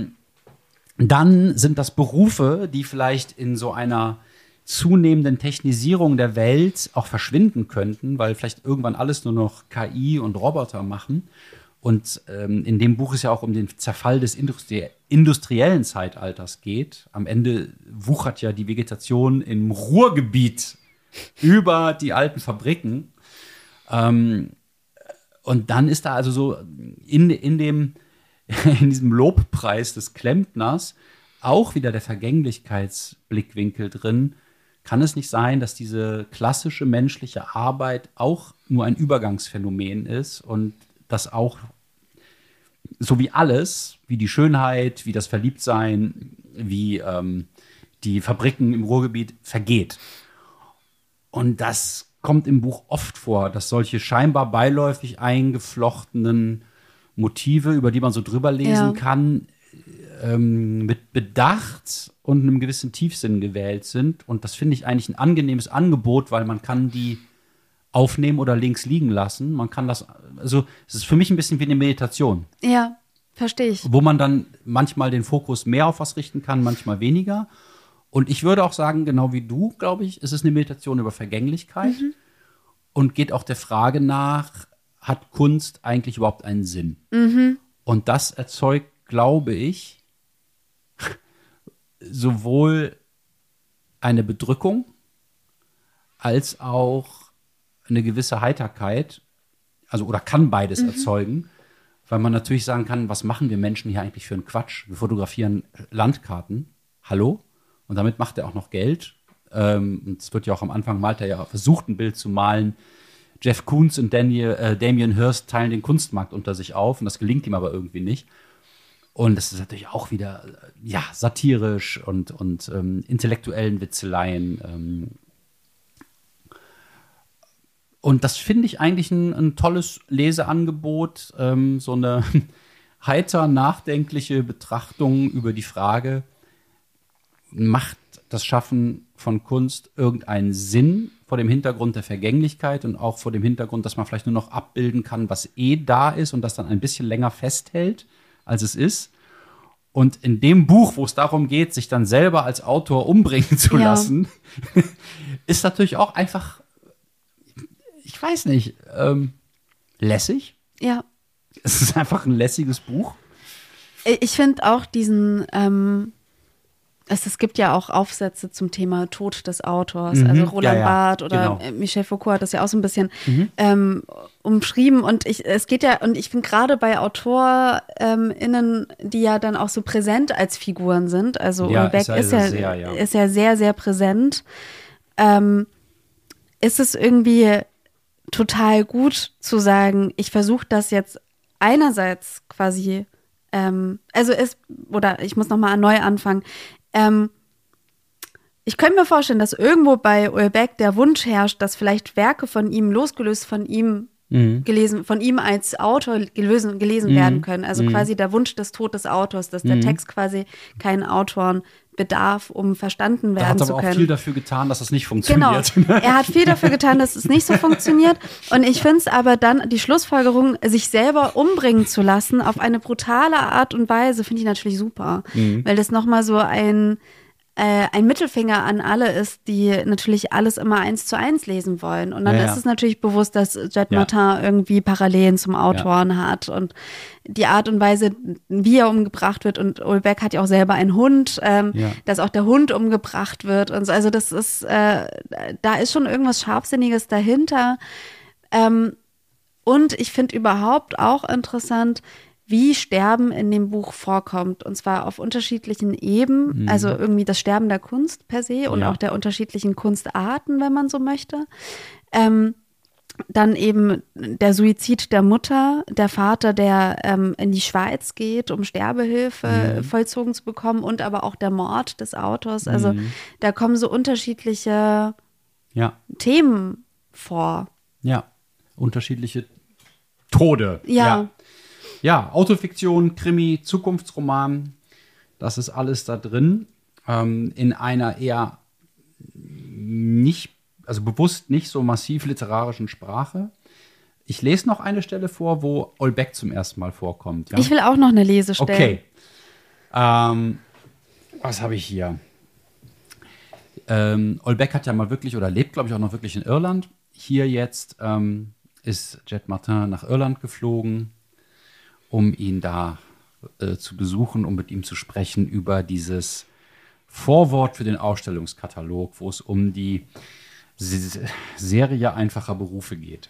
C: dann sind das Berufe, die vielleicht in so einer zunehmenden Technisierung der Welt auch verschwinden könnten, weil vielleicht irgendwann alles nur noch KI und Roboter machen. Und in dem Buch es ja auch um den Zerfall des industriellen Zeitalters geht. Am Ende wuchert ja die Vegetation im Ruhrgebiet über die alten Fabriken. Und dann ist da also so in diesem Lobpreis des Klempners auch wieder der Vergänglichkeitsblickwinkel drin. Kann es nicht sein, dass diese klassische menschliche Arbeit auch nur ein Übergangsphänomen ist und das auch so wie alles, wie die Schönheit, wie das Verliebtsein, wie die Fabriken im Ruhrgebiet vergeht? Und das kommt im Buch oft vor, dass solche scheinbar beiläufig eingeflochtenen Motive, über die man so drüber lesen kann, mit Bedacht und einem gewissen Tiefsinn gewählt sind. Und das finde ich eigentlich ein angenehmes Angebot, weil man kann die aufnehmen oder links liegen lassen. Man kann das, also es ist für mich ein bisschen wie eine Meditation.
B: Ja, verstehe ich.
C: Wo man dann manchmal den Fokus mehr auf was richten kann, manchmal weniger. Und ich würde auch sagen, genau wie du, glaube ich, es ist eine Meditation über Vergänglichkeit und geht auch der Frage nach, hat Kunst eigentlich überhaupt einen Sinn? Und das erzeugt, glaube ich, sowohl eine Bedrückung als auch eine gewisse Heiterkeit, also oder kann beides erzeugen, weil man natürlich sagen kann, was machen wir Menschen hier eigentlich für einen Quatsch? Wir fotografieren Landkarten, hallo? Und damit macht er auch noch Geld. Und es wird ja auch am Anfang, malt er ja, versucht ein Bild zu malen. Jeff Koons und Damien Hirst teilen den Kunstmarkt unter sich auf und das gelingt ihm aber irgendwie nicht. Und das ist natürlich auch wieder, ja, satirisch und intellektuellen Witzeleien. Und das finde ich eigentlich ein tolles Leseangebot, so eine heiter nachdenkliche Betrachtung über die Frage, macht das Schaffen von Kunst irgendeinen Sinn vor dem Hintergrund der Vergänglichkeit und auch vor dem Hintergrund, dass man vielleicht nur noch abbilden kann, was da ist und das dann ein bisschen länger festhält, als es ist. Und in dem Buch, wo es darum geht, sich dann selber als Autor umbringen zu lassen, ist natürlich auch einfach, ich weiß nicht, lässig.
B: Ja.
C: Es ist einfach ein lässiges Buch.
B: Ich finde auch diesen, es gibt ja auch Aufsätze zum Thema Tod des Autors. Also Roland Barthes oder Michel Foucault hat das ja auch so ein bisschen umschrieben. Und es geht ja, und ich finde gerade bei AutorInnen, die ja dann auch so präsent als Figuren sind, also Houellebecq ist ja sehr, sehr präsent, ist es irgendwie total gut zu sagen, ich versuche das jetzt einerseits quasi, ich muss nochmal neu anfangen. Ich könnte mir vorstellen, dass irgendwo bei Houellebecq der Wunsch herrscht, dass vielleicht Werke von ihm, losgelöst von ihm, von ihm als Autor gelesen werden können. Also quasi der Wunsch des Todes des Autors, dass der Text quasi keinen Autoren bedarf, um verstanden werden zu können. Er hat aber auch
C: viel dafür getan, dass es nicht funktioniert.
B: Genau, er hat viel dafür getan, dass es nicht so funktioniert. Und ich finde es aber dann, die Schlussfolgerung, sich selber umbringen zu lassen, auf eine brutale Art und Weise, finde ich natürlich super. Weil das nochmal so ein Mittelfinger an alle ist, die natürlich alles immer 1:1 lesen wollen. Und dann ist es natürlich bewusst, dass Jed Martin irgendwie Parallelen zum Autoren hat und die Art und Weise, wie er umgebracht wird. Und Houellebecq hat ja auch selber einen Hund, dass auch der Hund umgebracht wird. Und so. Also das ist, da ist schon irgendwas Scharfsinniges dahinter. Und ich finde überhaupt auch interessant, wie Sterben in dem Buch vorkommt. Und zwar auf unterschiedlichen Ebenen. Also irgendwie das Sterben der Kunst per se und auch der unterschiedlichen Kunstarten, wenn man so möchte. Dann eben der Suizid der Mutter, der Vater, der in die Schweiz geht, um Sterbehilfe vollzogen zu bekommen, und aber auch der Mord des Autors. Also da kommen so unterschiedliche Themen vor.
C: Ja, unterschiedliche Tode. Ja, Autofiktion, Krimi, Zukunftsroman, das ist alles da drin. In einer eher bewusst nicht so massiv literarischen Sprache. Ich lese noch eine Stelle vor, wo Houellebecq zum ersten Mal vorkommt. Ja?
B: Ich will auch noch eine Lesestelle.
C: Okay. Was habe ich hier? Houellebecq hat ja mal wirklich, oder lebt, glaube ich, auch noch wirklich in Irland. Hier jetzt ist Jed Martin nach Irland geflogen, um ihn da zu besuchen, um mit ihm zu sprechen über dieses Vorwort für den Ausstellungskatalog, wo es um die Serie einfacher Berufe geht.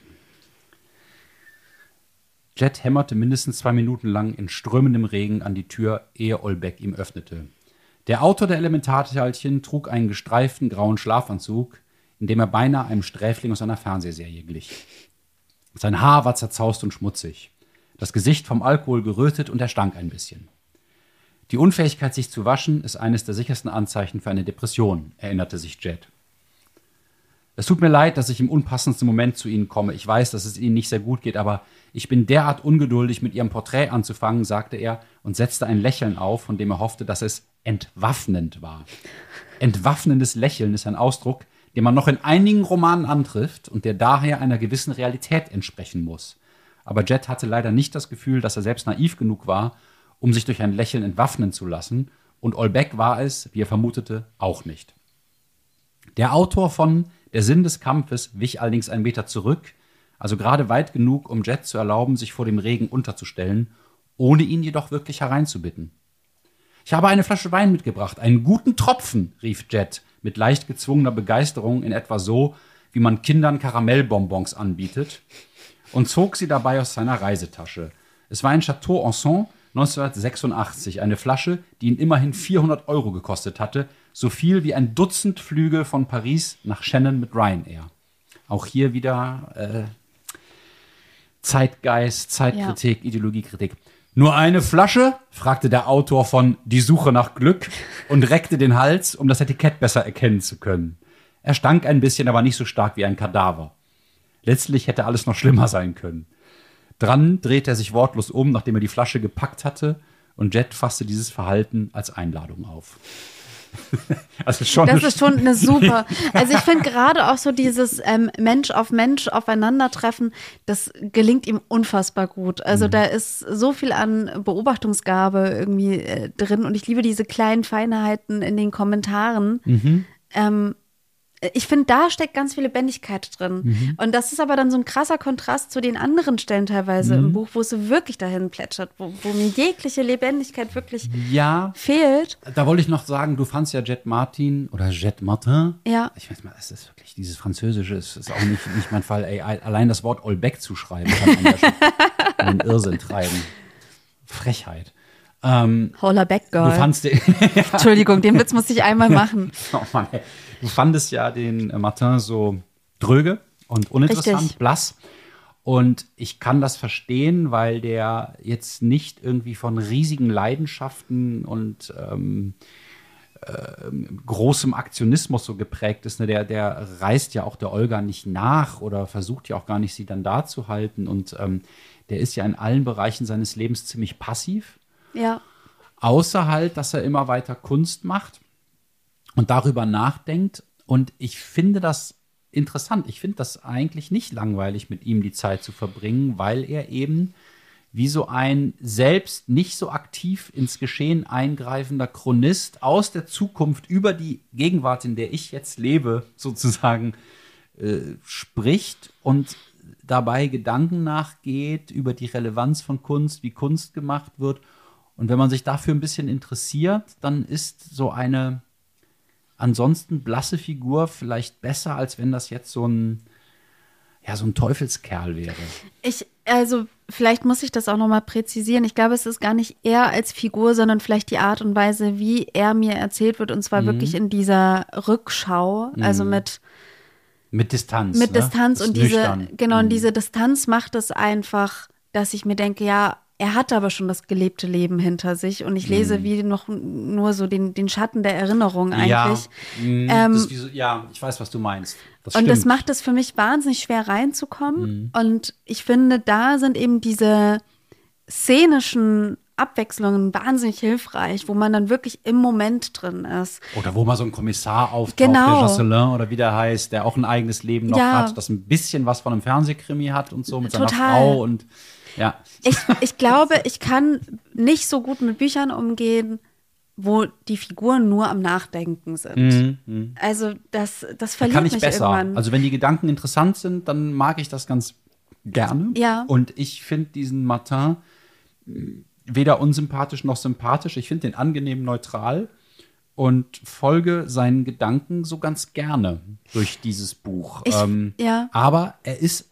C: Jed hämmerte mindestens 2 Minuten lang in strömendem Regen an die Tür, ehe Houellebecq ihm öffnete. Der Autor der Elementarteilchen trug einen gestreiften grauen Schlafanzug, in dem er beinahe einem Sträfling aus einer Fernsehserie glich. Sein Haar war zerzaust und schmutzig, das Gesicht vom Alkohol gerötet und er stank ein bisschen. Die Unfähigkeit, sich zu waschen, ist eines der sichersten Anzeichen für eine Depression, erinnerte sich Jed. Es tut mir leid, dass ich im unpassendsten Moment zu Ihnen komme. Ich weiß, dass es Ihnen nicht sehr gut geht, aber ich bin derart ungeduldig, mit Ihrem Porträt anzufangen, sagte er und setzte ein Lächeln auf, von dem er hoffte, dass es entwaffnend war. Entwaffnendes Lächeln ist ein Ausdruck, den man noch in einigen Romanen antrifft und der daher einer gewissen Realität entsprechen muss. Aber Jed hatte leider nicht das Gefühl, dass er selbst naiv genug war, um sich durch ein Lächeln entwaffnen zu lassen Und Olbeck war es, wie er vermutete, auch nicht. Der Autor von Der Sinn des Kampfes wich allerdings einen Meter zurück, also gerade weit genug, um Jet zu erlauben, sich vor dem Regen unterzustellen, ohne ihn jedoch wirklich hereinzubitten. »Ich habe eine Flasche Wein mitgebracht, einen guten Tropfen«, rief Jet mit leicht gezwungener Begeisterung, in etwa so, wie man Kindern Karamellbonbons anbietet, und zog sie dabei aus seiner Reisetasche. Es war ein Chateau Anson 1986, eine Flasche, die ihn immerhin 400 € gekostet hatte, so viel wie ein Dutzend Flüge von Paris nach Shannon mit Ryanair. Auch hier wieder Zeitgeist, Zeitkritik, Ideologiekritik. »Nur eine Flasche?« fragte der Autor von Die Suche nach Glück und reckte den Hals, um das Etikett besser erkennen zu können. Er stank ein bisschen, aber nicht so stark wie ein Kadaver. Letztlich hätte alles noch schlimmer sein können. Dran drehte er sich wortlos um, nachdem er die Flasche gepackt hatte, und Jet fasste dieses Verhalten als Einladung auf.
B: Das ist schon eine super. Also ich finde gerade auch so dieses Mensch auf Mensch aufeinandertreffen, das gelingt ihm unfassbar gut. Also da ist so viel an Beobachtungsgabe irgendwie drin und ich liebe diese kleinen Feinheiten in den Kommentaren. Ich finde, da steckt ganz viel Lebendigkeit drin. Und das ist aber dann so ein krasser Kontrast zu den anderen Stellen teilweise im Buch, wo es so wirklich dahin plätschert, wo mir jegliche Lebendigkeit wirklich fehlt.
C: Da wollte ich noch sagen, du fandst ja Jet Martin oder Jet Martin.
B: Ja.
C: Ich weiß mal, es ist wirklich, dieses Französische ist auch nicht mein Fall. Ey, allein das Wort Olbeck zu schreiben, kann man ja schon einen Irrsinn treiben. Frechheit.
B: Hollerbeck Girl.
C: Du fandst
B: Entschuldigung, den Witz musste ich einmal machen.
C: Oh Mann, ey. Du fandest ja den Martin so dröge und uninteressant,
B: Richtig.
C: Blass. Und ich kann das verstehen, weil der jetzt nicht irgendwie von riesigen Leidenschaften und großem Aktionismus so geprägt ist. Ne? Der reist ja auch der Olga nicht nach oder versucht ja auch gar nicht, sie dann da zu halten. Und der ist ja in allen Bereichen seines Lebens ziemlich passiv.
B: Ja.
C: Außer halt, dass er immer weiter Kunst macht und darüber nachdenkt. Und ich finde das interessant. Ich finde das eigentlich nicht langweilig, mit ihm die Zeit zu verbringen, weil er eben wie so ein selbst nicht so aktiv ins Geschehen eingreifender Chronist aus der Zukunft über die Gegenwart, in der ich jetzt lebe, sozusagen spricht und dabei Gedanken nachgeht über die Relevanz von Kunst, wie Kunst gemacht wird. Und wenn man sich dafür ein bisschen interessiert, dann ist so eine ansonsten blasse Figur vielleicht besser, als wenn das jetzt so ein Teufelskerl wäre.
B: Also vielleicht muss ich das auch noch mal präzisieren. Ich glaube, es ist gar nicht er als Figur, sondern vielleicht die Art und Weise, wie er mir erzählt wird. Und zwar wirklich in dieser Rückschau, also mit
C: Distanz.
B: Mit Distanz und
C: nüchtern.
B: Diese Distanz macht es einfach, dass ich mir denke, ja, er hat aber schon das gelebte Leben hinter sich und ich lese wie nur so den Schatten der Erinnerung eigentlich.
C: Ich weiß, was du meinst.
B: Das macht es für mich wahnsinnig schwer reinzukommen und ich finde, da sind eben diese szenischen Abwechslungen wahnsinnig hilfreich, wo man dann wirklich im Moment drin ist.
C: Oder wo mal so ein Kommissar auftaucht, der Josselin oder wie der heißt, der auch ein eigenes Leben noch hat, das ein bisschen was von einem Fernsehkrimi hat und so mit seiner Frau und ja.
B: Ich glaube, ich kann nicht so gut mit Büchern umgehen, wo die Figuren nur am Nachdenken sind. Also das verliert mich
C: besser.
B: Irgendwann.
C: Also wenn die Gedanken interessant sind, dann mag ich das ganz gerne.
B: Ja.
C: Und ich finde diesen Martin weder unsympathisch noch sympathisch. Ich finde den angenehm neutral und folge seinen Gedanken so ganz gerne durch dieses Buch. Aber er ist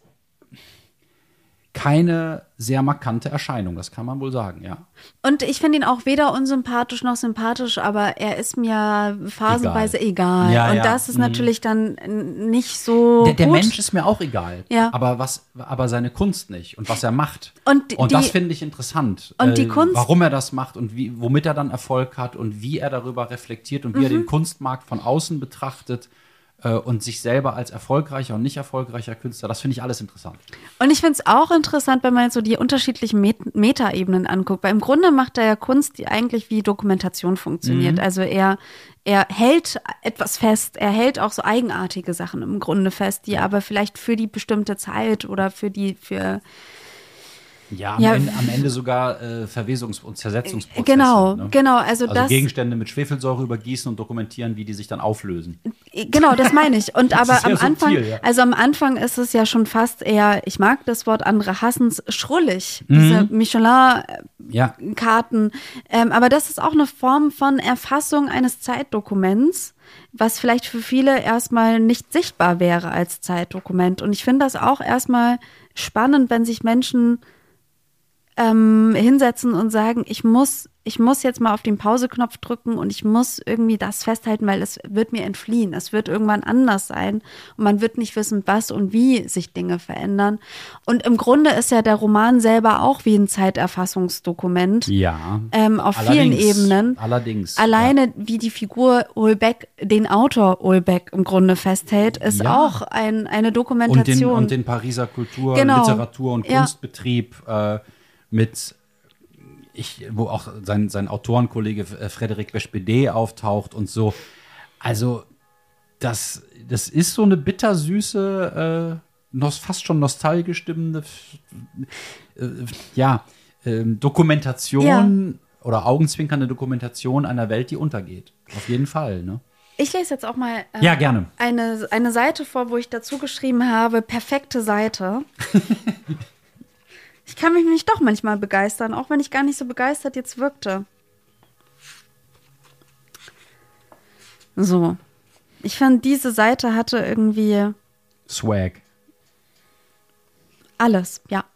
C: keine sehr markante Erscheinung, das kann man wohl sagen, ja.
B: Und ich finde ihn auch weder unsympathisch noch sympathisch, aber er ist mir phasenweise egal. Das ist natürlich dann nicht so
C: der Mensch ist mir auch egal, aber seine Kunst nicht und was er macht. Und das finde ich interessant.
B: Und die Kunst,
C: warum er das macht und womit er dann Erfolg hat und wie er darüber reflektiert und wie er den Kunstmarkt von außen betrachtet. Und sich selber als erfolgreicher und nicht erfolgreicher Künstler, das finde ich alles interessant.
B: Und ich finde es auch interessant, wenn man jetzt so die unterschiedlichen Metaebenen anguckt, weil im Grunde macht er ja Kunst, die eigentlich wie Dokumentation funktioniert. Also er hält etwas fest, er hält auch so eigenartige Sachen im Grunde fest, die aber vielleicht für die bestimmte Zeit oder für
C: Ja, am Ende sogar Verwesungs- und Zersetzungsprozesse.
B: Genau. Also
C: Gegenstände mit Schwefelsäure übergießen und dokumentieren, wie die sich dann auflösen.
B: Genau, das meine ich. Und aber am Anfang,
C: subtil, ja.
B: also am Anfang ist es ja schon fast eher, ich mag das Wort, andere hassen's, schrullig. Diese Michelin-Karten. Aber das ist auch eine Form von Erfassung eines Zeitdokuments, was vielleicht für viele erstmal nicht sichtbar wäre als Zeitdokument. Und ich finde das auch erstmal spannend, wenn sich Menschen hinsetzen und sagen, ich muss jetzt mal auf den Pause-Knopf drücken und ich muss irgendwie das festhalten, weil es wird mir entfliehen. Es wird irgendwann anders sein und man wird nicht wissen, was und wie sich Dinge verändern. Und im Grunde ist ja der Roman selber auch wie ein Zeiterfassungsdokument.
C: Ja.
B: Auf vielen Ebenen.
C: Allerdings.
B: Alleine wie die Figur Houellebecq den Autor Houellebecq im Grunde festhält, ist auch eine Dokumentation.
C: Und den Pariser Kultur-, Literatur- und Kunstbetrieb wo auch sein Autorenkollege Frédéric Beigbeder auftaucht und so. Also das ist so eine bittersüße, fast schon nostalgisch stimmende Dokumentation oder augenzwinkernde Dokumentation einer Welt, die untergeht. Auf jeden Fall, ne?
B: Ich lese jetzt auch mal
C: gerne.
B: Eine Seite vor, wo ich dazu geschrieben habe, perfekte Seite. Ich kann mich nicht doch manchmal begeistern, auch wenn ich gar nicht so begeistert jetzt wirkte. So. Ich fand, diese Seite hatte irgendwie
C: Swag.
B: Alles, ja.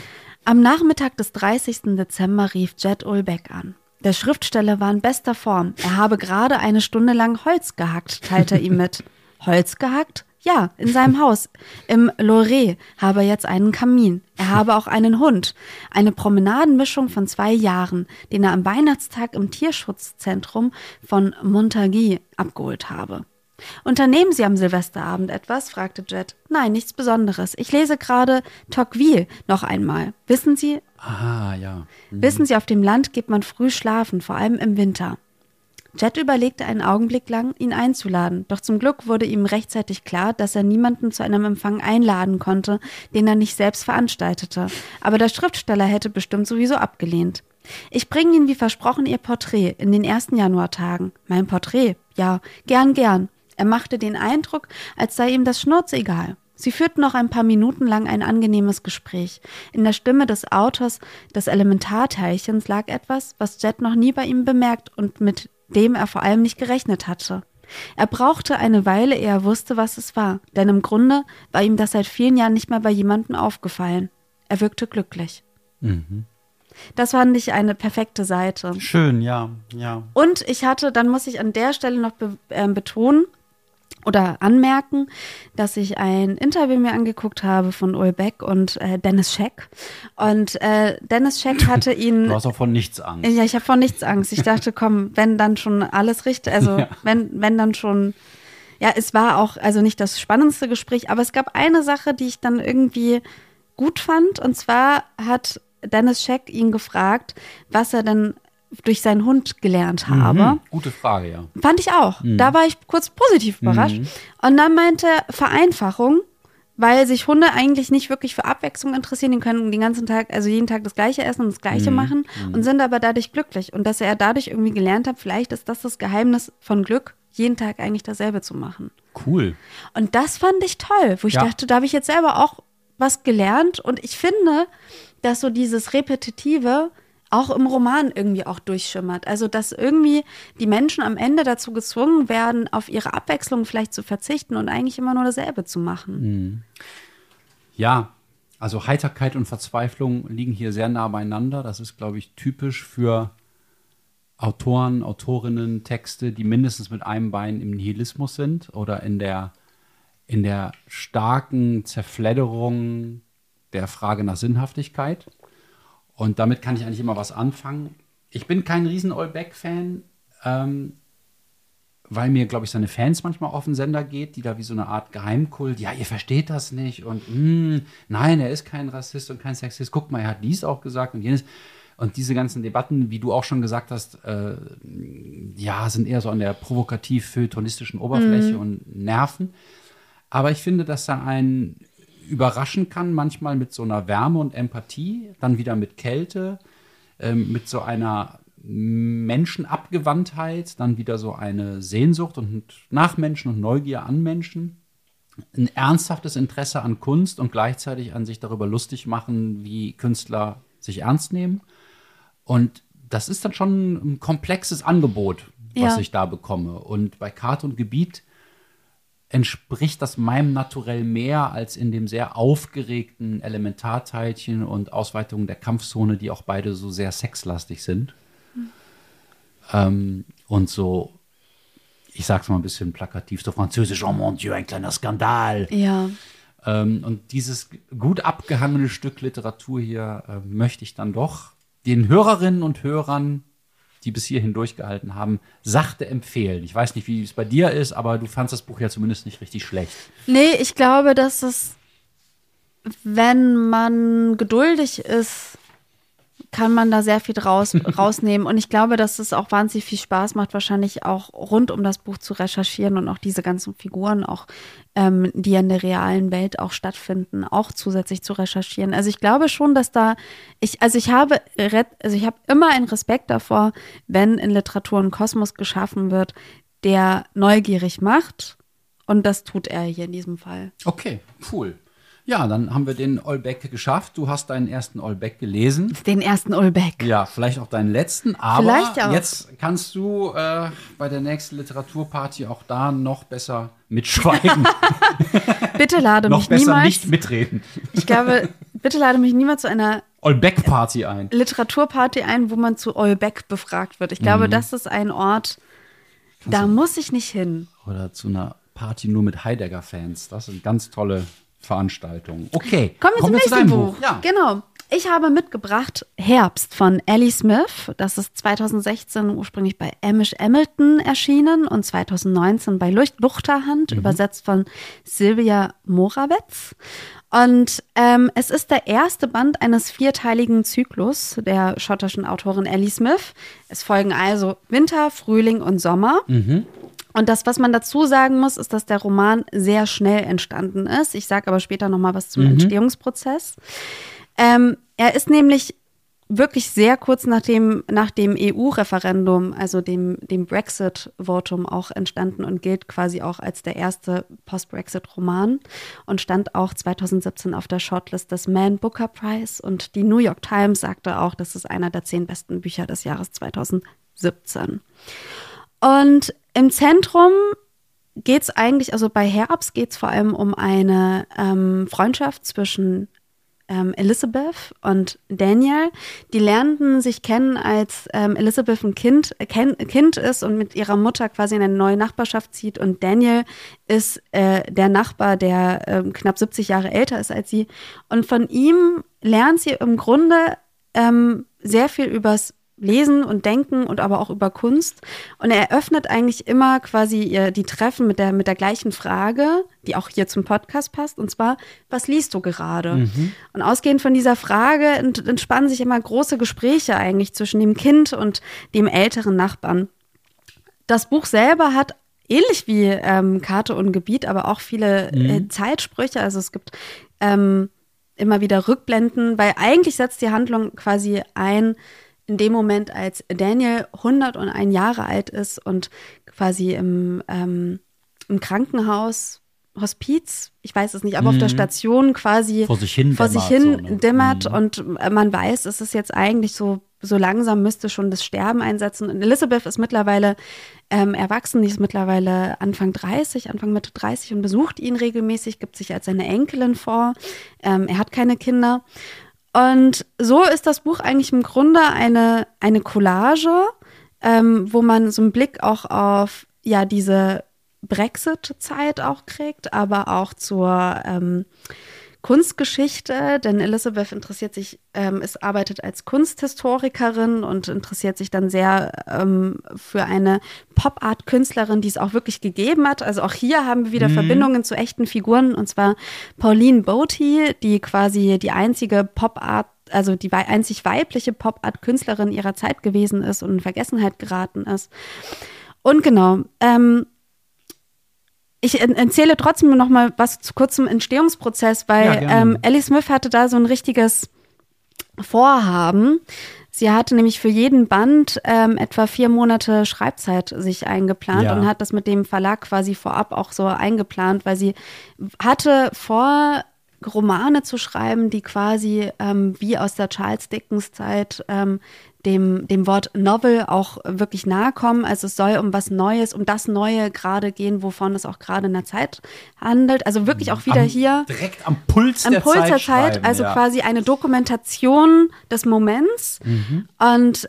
B: Am Nachmittag des 30. Dezember rief Jed Houellebecq an. Der Schriftsteller war in bester Form. Er habe gerade eine Stunde lang Holz gehackt, teilte er ihm mit. Holz gehackt? Ja, in seinem Haus. Im Loiret habe er jetzt einen Kamin. Er habe auch einen Hund. Eine Promenadenmischung von 2 Jahren, den er am Weihnachtstag im Tierschutzzentrum von Montargis abgeholt habe. Unternehmen Sie am Silvesterabend etwas? Fragte Jed. Nein, nichts Besonderes. Ich lese gerade Tocqueville noch einmal. Wissen Sie?
C: Ah, ja.
B: Wissen Sie, auf dem Land geht man früh schlafen, vor allem im Winter. Jed überlegte einen Augenblick lang, ihn einzuladen, doch zum Glück wurde ihm rechtzeitig klar, dass er niemanden zu einem Empfang einladen konnte, den er nicht selbst veranstaltete. Aber der Schriftsteller hätte bestimmt sowieso abgelehnt. Ich bringe Ihnen wie versprochen Ihr Porträt in den ersten Januartagen. Mein Porträt? Ja, gern. Er machte den Eindruck, als sei ihm das schnurzegal. Sie führten noch ein paar Minuten lang ein angenehmes Gespräch. In der Stimme des Autors des Elementarteilchens lag etwas, was Jed noch nie bei ihm bemerkt und mit dem er vor allem nicht gerechnet hatte. Er brauchte eine Weile, ehe er wusste, was es war, denn im Grunde war ihm das seit vielen Jahren nicht mehr bei jemandem aufgefallen. Er wirkte glücklich.
C: Mhm.
B: Das fand ich eine perfekte Seite.
C: Schön, ja.
B: Und dann muss ich an der Stelle noch betonen oder anmerken, dass ich ein Interview mir angeguckt habe von Houellebecq und Dennis Scheck. Und Dennis Scheck hatte ihn...
C: Du hast auch von nichts Angst.
B: Ja, ich habe von nichts Angst. Ich dachte, komm, wenn dann schon alles richtig, also wenn dann schon... Ja, es war auch also nicht das spannendste Gespräch, aber es gab eine Sache, die ich dann irgendwie gut fand. Und zwar hat Dennis Scheck ihn gefragt, was er denn durch seinen Hund gelernt habe.
C: Gute Frage, ja.
B: Fand ich auch. Da war ich kurz positiv überrascht. Und dann meinte er Vereinfachung, weil sich Hunde eigentlich nicht wirklich für Abwechslung interessieren. Die können den ganzen Tag, also jeden Tag das Gleiche essen und das Gleiche machen und sind aber dadurch glücklich. Und dass er dadurch irgendwie gelernt hat, vielleicht ist das Geheimnis von Glück, jeden Tag eigentlich dasselbe zu machen.
C: Cool.
B: Und das fand ich toll, wo ich dachte, da habe ich jetzt selber auch was gelernt. Und ich finde, dass so dieses Repetitive auch im Roman irgendwie auch durchschimmert. Also, dass irgendwie die Menschen am Ende dazu gezwungen werden, auf ihre Abwechslung vielleicht zu verzichten und eigentlich immer nur dasselbe zu machen.
C: Ja, also Heiterkeit und Verzweiflung liegen hier sehr nah beieinander. Das ist, glaube ich, typisch für Autoren, Autorinnen, Texte, die mindestens mit einem Bein im Nihilismus sind oder in der starken Zerfledderung der Frage nach Sinnhaftigkeit. Und damit kann ich eigentlich immer was anfangen. Ich bin kein riesen Houellebecq-Fan, weil mir, glaube ich, seine Fans manchmal auf den Sender geht, die da wie so eine Art Geheimkult, ja, ihr versteht das nicht und nein, er ist kein Rassist und kein Sexist. Guck mal, er hat dies auch gesagt und jenes. Und diese ganzen Debatten, wie du auch schon gesagt hast, sind eher so an der provokativ-feuilletonistischen Oberfläche und nerven. Aber ich finde, dass da ein überraschen kann, manchmal mit so einer Wärme und Empathie, dann wieder mit Kälte, mit so einer Menschenabgewandtheit, dann wieder so eine Sehnsucht und nach Menschen und Neugier an Menschen. Ein ernsthaftes Interesse an Kunst und gleichzeitig an sich darüber lustig machen, wie Künstler sich ernst nehmen. Und das ist dann schon ein komplexes Angebot, was ich da bekomme. Und bei Karte und Gebiet entspricht das meinem Naturell mehr als in dem sehr aufgeregten Elementarteilchen und Ausweitungen der Kampfzone, die auch beide so sehr sexlastig sind. Und so, ich sag's mal ein bisschen plakativ, so französisch, oh mon Dieu, ein kleiner Skandal.
B: Ja.
C: Und dieses gut abgehangene Stück Literatur hier möchte ich dann doch den Hörerinnen und Hörern, die bis hierhin durchgehalten haben, sachte empfehlen. Ich weiß nicht, wie es bei dir ist, aber du fandst das Buch ja zumindest nicht richtig schlecht.
B: Nee, ich glaube, dass es, wenn man geduldig ist, kann man da sehr viel rausnehmen. Und ich glaube, dass es auch wahnsinnig viel Spaß macht, wahrscheinlich auch rund um das Buch zu recherchieren und auch diese ganzen Figuren, auch die in der realen Welt auch stattfinden, auch zusätzlich zu recherchieren. Also ich glaube schon, dass ich habe immer einen Respekt davor, wenn in Literatur ein Kosmos geschaffen wird, der neugierig macht. Und das tut er hier in diesem Fall.
C: Okay, cool. Ja, dann haben wir den Olbeck geschafft. Du hast deinen ersten Olbeck gelesen.
B: Den ersten Olbeck.
C: Ja, vielleicht auch deinen letzten. Aber
B: vielleicht auch.
C: Jetzt kannst du bei der nächsten Literaturparty auch da noch besser mitschweigen.
B: Bitte lade mich niemals.
C: Noch besser nicht mitreden.
B: Ich glaube, bitte lade mich niemals zu einer
C: Olbeck-Party ein.
B: Literaturparty ein, wo man zu Olbeck befragt wird. Ich glaube, das ist ein Ort, da muss ich nicht hin.
C: Oder zu einer Party nur mit Heidegger-Fans. Das sind ganz tolle Veranstaltungen. Okay,
B: kommen wir zum nächsten Buch. Ja. Genau. Ich habe mitgebracht Herbst von Ellie Smith. Das ist 2016 ursprünglich bei Hamish-Hamilton erschienen und 2019 bei Luchterhand, übersetzt von Silvia Morawetz. Und es ist der erste Band eines 4-teiligen Zyklus der schottischen Autorin Ellie Smith. Es folgen also Winter, Frühling und Sommer. Und das, was man dazu sagen muss, ist, dass der Roman sehr schnell entstanden ist. Ich sage aber später noch mal was zum Entstehungsprozess. Er ist nämlich wirklich sehr kurz nach dem EU-Referendum, also dem Brexit-Votum auch entstanden und gilt quasi auch als der erste Post-Brexit-Roman und stand auch 2017 auf der Shortlist des Man Booker Prize. Und die New York Times sagte auch, das ist einer der 10 besten Bücher des Jahres 2017. Und im Zentrum geht es eigentlich, also bei Herbst geht es vor allem um eine Freundschaft zwischen Elizabeth und Daniel. Die lernten sich kennen, als Elizabeth ein Kind ist und mit ihrer Mutter quasi in eine neue Nachbarschaft zieht. Und Daniel ist der Nachbar, der knapp 70 Jahre älter ist als sie. Und von ihm lernt sie im Grunde sehr viel übers Lesen und Denken und aber auch über Kunst. Und er eröffnet eigentlich immer quasi die Treffen mit der gleichen Frage, die auch hier zum Podcast passt, und zwar, was liest du gerade? Und ausgehend von dieser Frage entspannen sich immer große Gespräche eigentlich zwischen dem Kind und dem älteren Nachbarn. Das Buch selber hat ähnlich wie Karte und Gebiet, aber auch viele Zeitsprüche. Also es gibt immer wieder Rückblenden, weil eigentlich setzt die Handlung quasi ein in dem Moment, als Daniel 101 Jahre alt ist und quasi im Krankenhaus, Hospiz, ich weiß es nicht, aber auf der Station quasi vor sich hin dämmert und man weiß, es ist jetzt eigentlich so langsam müsste schon das Sterben einsetzen. Und Elizabeth ist mittlerweile erwachsen, die ist mittlerweile Anfang Mitte 30 und besucht ihn regelmäßig, gibt sich als seine Enkelin vor. Er hat keine Kinder. Und so ist das Buch eigentlich im Grunde eine Collage, wo man so einen Blick auch auf diese Brexit-Zeit auch kriegt, aber auch zur Kunstgeschichte, denn Elizabeth arbeitet als Kunsthistorikerin und interessiert sich dann sehr für eine Pop-Art-Künstlerin, die es auch wirklich gegeben hat. Also auch hier haben wir wieder Verbindungen zu echten Figuren, und zwar Pauline Boty, die quasi die einzige Pop-Art, also die einzig weibliche Pop-Art-Künstlerin ihrer Zeit gewesen ist und in Vergessenheit geraten ist. Und genau, Ich erzähle trotzdem noch mal was kurz zum Entstehungsprozess, weil Ellie Smith hatte da so ein richtiges Vorhaben. Sie hatte nämlich für jeden Band etwa 4 Monate Schreibzeit sich eingeplant und hat das mit dem Verlag quasi vorab auch so eingeplant, weil sie hatte vor, Romane zu schreiben, die quasi wie aus der Charles Dickens Zeit dem Wort Novel auch wirklich nahe kommen. Also es soll um was Neues, um das Neue gerade gehen, wovon es auch gerade in der Zeit handelt. Also wirklich auch wieder hier
C: direkt am Puls der Zeit,
B: also quasi eine Dokumentation des Moments. Und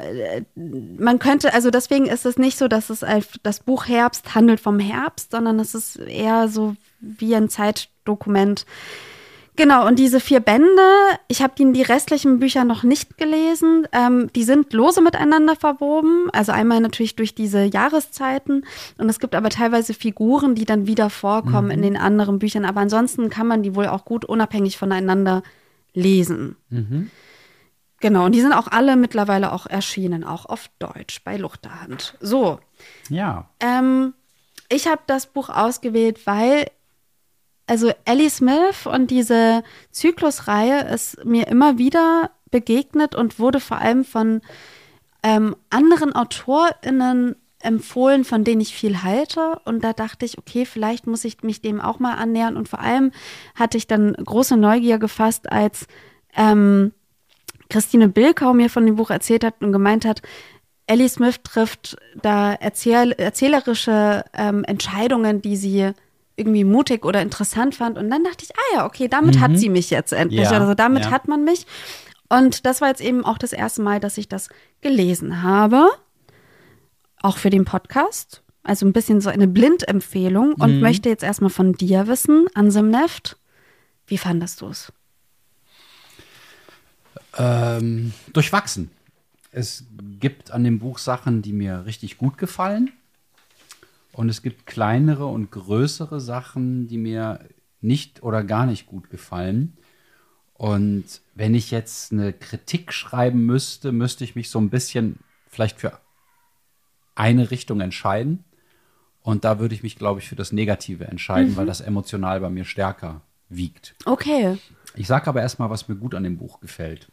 B: man könnte, also deswegen ist es nicht so, dass es das Buch Herbst handelt vom Herbst, sondern es ist eher so wie ein Zeitdokument. Genau, und diese 4 Bände, ich habe die restlichen Bücher noch nicht gelesen, die sind lose miteinander verwoben, also einmal natürlich durch diese Jahreszeiten und es gibt aber teilweise Figuren, die dann wieder vorkommen in den anderen Büchern, aber ansonsten kann man die wohl auch gut unabhängig voneinander lesen. Genau, und die sind auch alle mittlerweile auch erschienen, auch auf Deutsch bei Luchterhand. So.
C: Ja.
B: Ich habe das Buch ausgewählt, weil also Ellie Smith und diese Zyklusreihe ist mir immer wieder begegnet und wurde vor allem von anderen AutorInnen empfohlen, von denen ich viel halte. Und da dachte ich, okay, vielleicht muss ich mich dem auch mal annähern. Und vor allem hatte ich dann große Neugier gefasst, als Christine Bilkau mir von dem Buch erzählt hat und gemeint hat, Ellie Smith trifft da erzählerische Entscheidungen, die sie irgendwie mutig oder interessant fand. Und dann dachte ich, okay, damit hat sie mich jetzt endlich. Also damit hat man mich. Und das war jetzt eben auch das erste Mal, dass ich das gelesen habe. Auch für den Podcast. Also ein bisschen so eine Blindempfehlung. Und möchte jetzt erstmal von dir wissen, Ansem Neft, wie fandest du es?
C: Durchwachsen. Es gibt an dem Buch Sachen, die mir richtig gut gefallen. Und es gibt kleinere und größere Sachen, die mir nicht oder gar nicht gut gefallen. Und wenn ich jetzt eine Kritik schreiben müsste, müsste ich mich so ein bisschen vielleicht für eine Richtung entscheiden. Und da würde ich mich, glaube ich, für das Negative entscheiden, weil das emotional bei mir stärker wiegt.
B: Okay.
C: Ich sage aber erstmal, was mir gut an dem Buch gefällt.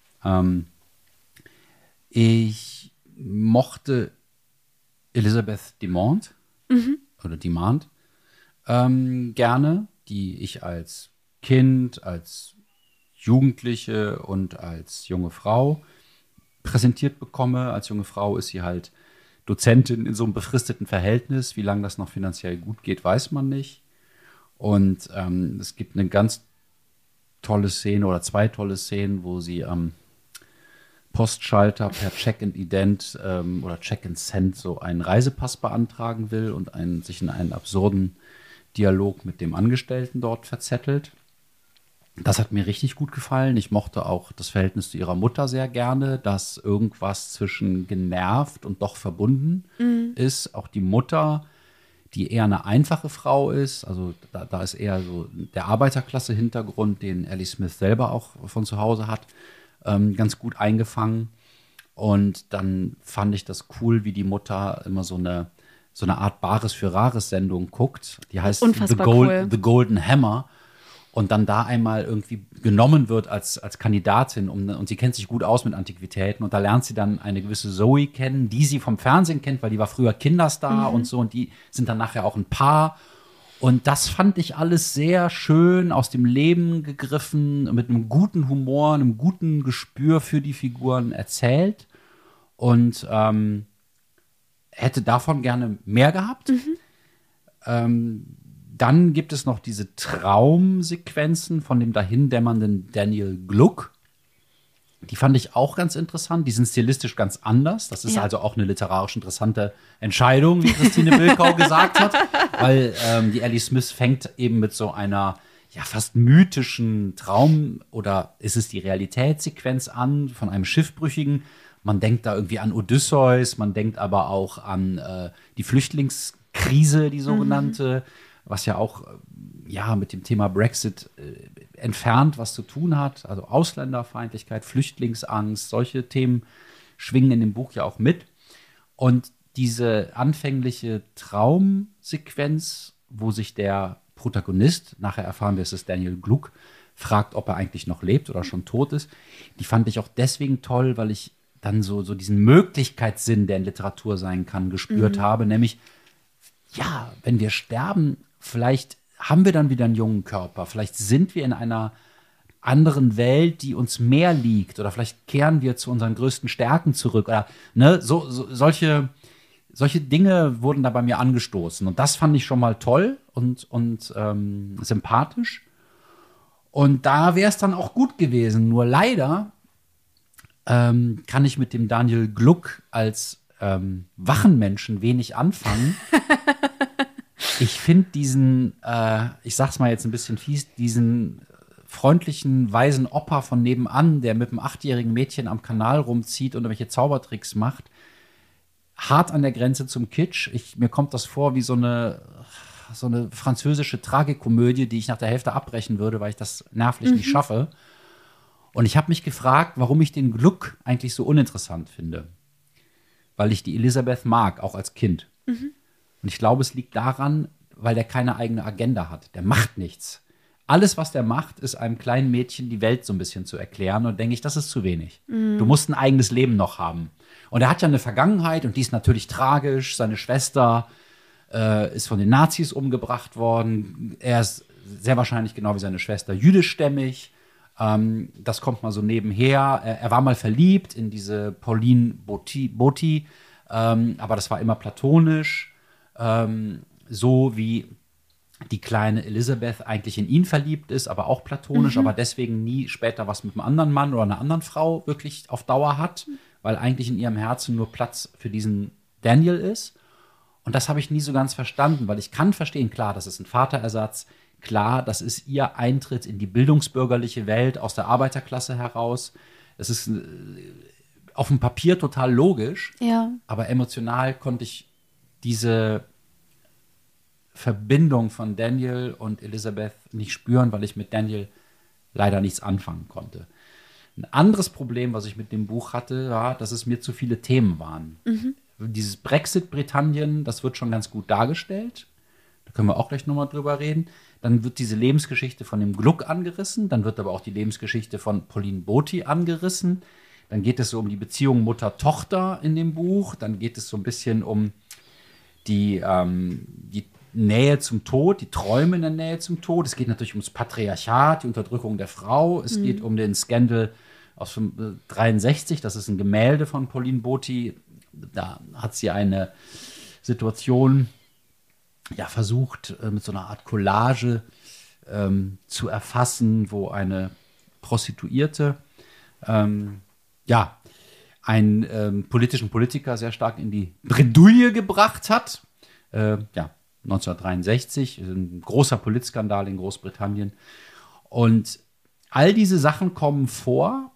C: Ich mochte Elizabeth Dimond. Oder Demand gerne, die ich als Kind, als Jugendliche und als junge Frau präsentiert bekomme. Als junge Frau ist sie halt Dozentin in so einem befristeten Verhältnis. Wie lange das noch finanziell gut geht, weiß man nicht. Und es gibt eine ganz tolle Szene oder 2 tolle Szenen, wo sie am Postschalter per Check-in-Ident oder Check-in-Cent so einen Reisepass beantragen will und sich in einen absurden Dialog mit dem Angestellten dort verzettelt. Das hat mir richtig gut gefallen. Ich mochte auch das Verhältnis zu ihrer Mutter sehr gerne, dass irgendwas zwischen genervt und doch verbunden ist. Auch die Mutter, die eher eine einfache Frau ist, also da ist eher so der Arbeiterklasse-Hintergrund, den Ellie Smith selber auch von zu Hause hat, ganz gut eingefangen. Und dann fand ich das cool, wie die Mutter immer so eine Art Bares für Rares Sendung guckt. Die heißt The Golden Hammer. Und dann da einmal irgendwie genommen wird als Kandidatin. Und sie kennt sich gut aus mit Antiquitäten. Und da lernt sie dann eine gewisse Zoe kennen, die sie vom Fernsehen kennt, weil die war früher Kinderstar und so. Und die sind dann nachher auch ein Paar. Und das fand ich alles sehr schön aus dem Leben gegriffen, mit einem guten Humor, einem guten Gespür für die Figuren erzählt. Und hätte davon gerne mehr gehabt. Dann gibt es noch diese Traumsequenzen von dem dahindämmernden Daniel Gluck. Die fand ich auch ganz interessant. Die sind stilistisch ganz anders. Das ist also auch eine literarisch interessante Entscheidung, wie Christine Bilkau gesagt hat. Weil die Ellie Smith fängt eben mit so einer fast mythischen Traum- oder ist es die Realitätssequenz an von einem Schiffbrüchigen. Man denkt da irgendwie an Odysseus, man denkt aber auch an die Flüchtlingskrise, die sogenannte, was ja auch mit dem Thema Brexit entfernt was zu tun hat. Also Ausländerfeindlichkeit, Flüchtlingsangst, solche Themen schwingen in dem Buch ja auch mit. Und diese anfängliche Traumsequenz wo sich der Protagonist, nachher erfahren wir, es ist Daniel Gluck, fragt, ob er eigentlich noch lebt oder schon tot ist. Die fand ich auch deswegen toll, weil ich dann so diesen Möglichkeitssinn, der in Literatur sein kann, gespürt habe. Nämlich, ja, wenn wir sterben, vielleicht haben wir dann wieder einen jungen Körper. Vielleicht sind wir in einer anderen Welt, die uns mehr liegt. Oder vielleicht kehren wir zu unseren größten Stärken zurück. Oder ne, solche Dinge wurden da bei mir angestoßen. Und das fand ich schon mal toll und sympathisch. Und da wäre es dann auch gut gewesen. Nur leider kann ich mit dem Daniel Gluck als Wachenmenschen wenig anfangen. Ich finde diesen, ich sag's mal jetzt ein bisschen fies, diesen freundlichen, weisen Opa von nebenan, der mit einem 8-jährigen Mädchen am Kanal rumzieht und irgendwelche Zaubertricks macht, hart an der Grenze zum Kitsch. Mir kommt das vor wie so eine französische Tragikomödie, die ich nach der Hälfte abbrechen würde, weil ich das nervlich nicht schaffe. Und ich habe mich gefragt, warum ich den Gluck eigentlich so uninteressant finde. Weil ich die Elisabeth mag, auch als Kind. Und ich glaube, es liegt daran, weil der keine eigene Agenda hat. Der macht nichts. Alles, was der macht, ist einem kleinen Mädchen die Welt so ein bisschen zu erklären. Und denke ich, das ist zu wenig. Du musst ein eigenes Leben noch haben. Und er hat ja eine Vergangenheit und die ist natürlich tragisch. Seine Schwester ist von den Nazis umgebracht worden. Er ist sehr wahrscheinlich, genau wie seine Schwester, jüdischstämmig. Das kommt mal so nebenher. Er war mal verliebt in diese Pauline Botti, aber das war immer platonisch. So wie die kleine Elisabeth eigentlich in ihn verliebt ist, aber auch platonisch, aber deswegen nie später was mit einem anderen Mann oder einer anderen Frau wirklich auf Dauer hat, weil eigentlich in ihrem Herzen nur Platz für diesen Daniel ist. Und das habe ich nie so ganz verstanden, weil ich kann verstehen, klar, das ist ein Vaterersatz, klar, das ist ihr Eintritt in die bildungsbürgerliche Welt aus der Arbeiterklasse heraus. Es ist auf dem Papier total logisch, aber emotional konnte ich diese Verbindung von Daniel und Elisabeth nicht spüren, weil ich mit Daniel leider nichts anfangen konnte. Ein anderes Problem, was ich mit dem Buch hatte, war, dass es mir zu viele Themen waren. Dieses Brexit-Britannien, das wird schon ganz gut dargestellt. Da können wir auch gleich nochmal drüber reden. Dann wird diese Lebensgeschichte von dem Gluck angerissen. Dann wird aber auch die Lebensgeschichte von Pauline Botti angerissen. Dann geht es so um die Beziehung Mutter-Tochter in dem Buch. Dann geht es so ein bisschen um die Nähe zum Tod, die Träume in der Nähe zum Tod. Es geht natürlich ums Patriarchat, die Unterdrückung der Frau. Es geht um den Skandal aus 1963. Das ist ein Gemälde von Pauline Botti. Da hat sie eine Situation versucht, mit so einer Art Collage zu erfassen, wo eine Prostituierte einen politischen Politiker sehr stark in die Bredouille gebracht hat. 1963, ein großer Politskandal in Großbritannien. Und all diese Sachen kommen vor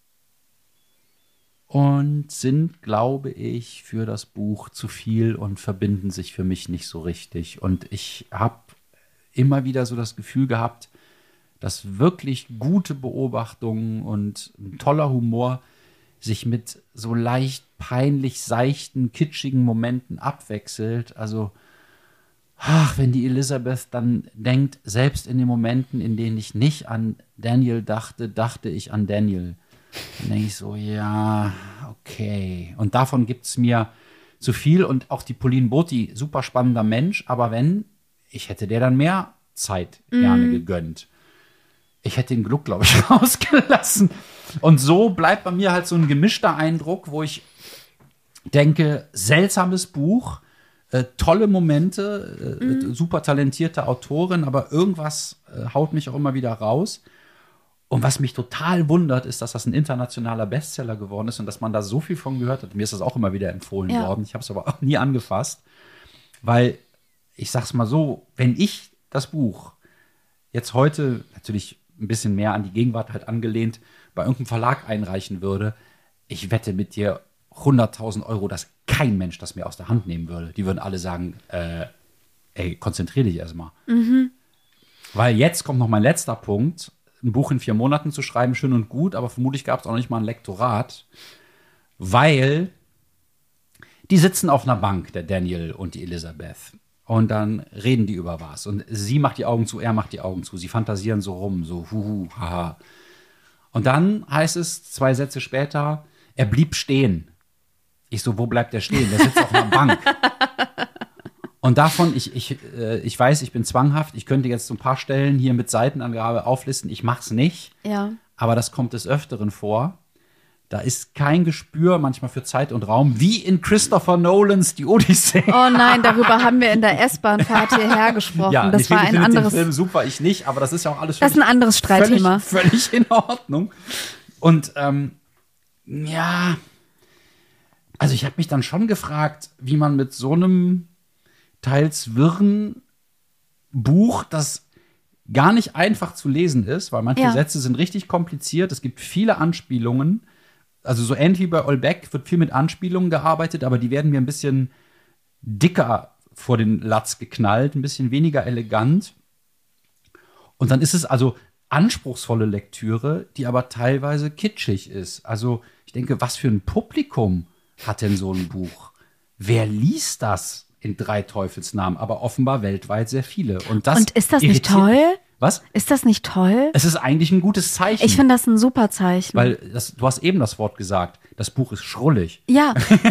C: und sind, glaube ich, für das Buch zu viel und verbinden sich für mich nicht so richtig. Und ich habe immer wieder so das Gefühl gehabt, dass wirklich gute Beobachtungen und ein toller Humor sich mit so leicht peinlich seichten, kitschigen Momenten abwechselt. Also, wenn die Elisabeth dann denkt, selbst in den Momenten, in denen ich nicht an Daniel dachte ich an Daniel. Dann denke ich so, ja, okay. Und davon gibt es mir zu viel. Und auch die Pauline Botti, super spannender Mensch. Aber ich hätte der dann mehr Zeit gerne gegönnt. Ich hätte den Gluck, glaube ich, rausgelassen. Und so bleibt bei mir halt so ein gemischter Eindruck, wo ich denke, seltsames Buch, tolle Momente, super talentierte Autorin, aber irgendwas haut mich auch immer wieder raus. Und was mich total wundert, ist, dass das ein internationaler Bestseller geworden ist und dass man da so viel von gehört hat. Mir ist das auch immer wieder empfohlen worden. Ich habe es aber auch nie angefasst, weil, ich sag's mal so, wenn ich das Buch jetzt heute, natürlich ein bisschen mehr an die Gegenwart halt angelehnt, bei irgendeinem Verlag einreichen würde, ich wette mit dir 100.000 Euro, dass kein Mensch das mir aus der Hand nehmen würde. Die würden alle sagen, konzentrier dich erstmal. Weil jetzt kommt noch mein letzter Punkt. Ein Buch in 4 Monaten zu schreiben, schön und gut, aber vermutlich gab es auch nicht mal ein Lektorat, weil die sitzen auf einer Bank, der Daniel und die Elisabeth. Und dann reden die über was. Und sie macht die Augen zu, er macht die Augen zu. Sie fantasieren so rum, so huhu, haha. Und dann heißt es 2 Sätze später, er blieb stehen. Ich so, wo bleibt der stehen? Der sitzt auf einer Bank. Und davon, ich weiß, ich bin zwanghaft. Ich könnte jetzt so ein paar Stellen hier mit Seitenangabe auflisten. Ich mach's nicht.
B: Ja.
C: Aber das kommt des Öfteren vor. Da ist kein Gespür manchmal für Zeit und Raum, wie in Christopher Nolans Die Odyssee.
B: Oh nein, darüber haben wir in der S-Bahn-Fahrt hierher gesprochen.
C: Ja,
B: das war ein anderes.
C: Den Film super, ich nicht, aber das ist ja auch alles
B: das ist ein anderes Streitthema.
C: Völlig in Ordnung. Und ja, also ich habe mich dann schon gefragt, wie man mit so einem teils wirren Buch, das gar nicht einfach zu lesen ist, weil manche Sätze sind richtig kompliziert. Es gibt viele Anspielungen. Also so ähnlich wie bei Olbeck wird viel mit Anspielungen gearbeitet, aber die werden mir ein bisschen dicker vor den Latz geknallt, ein bisschen weniger elegant. Und dann ist es also anspruchsvolle Lektüre, die aber teilweise kitschig ist. Also ich denke, was für ein Publikum hat denn so ein Buch? Wer liest das in 3 Teufelsnamen? Aber offenbar weltweit sehr viele. Und
B: ist das nicht toll?
C: Was?
B: Ist das nicht toll?
C: Es ist eigentlich ein gutes Zeichen.
B: Ich finde das ein super Zeichen.
C: Weil du hast eben das Wort gesagt, das Buch ist schrullig.
B: Ja,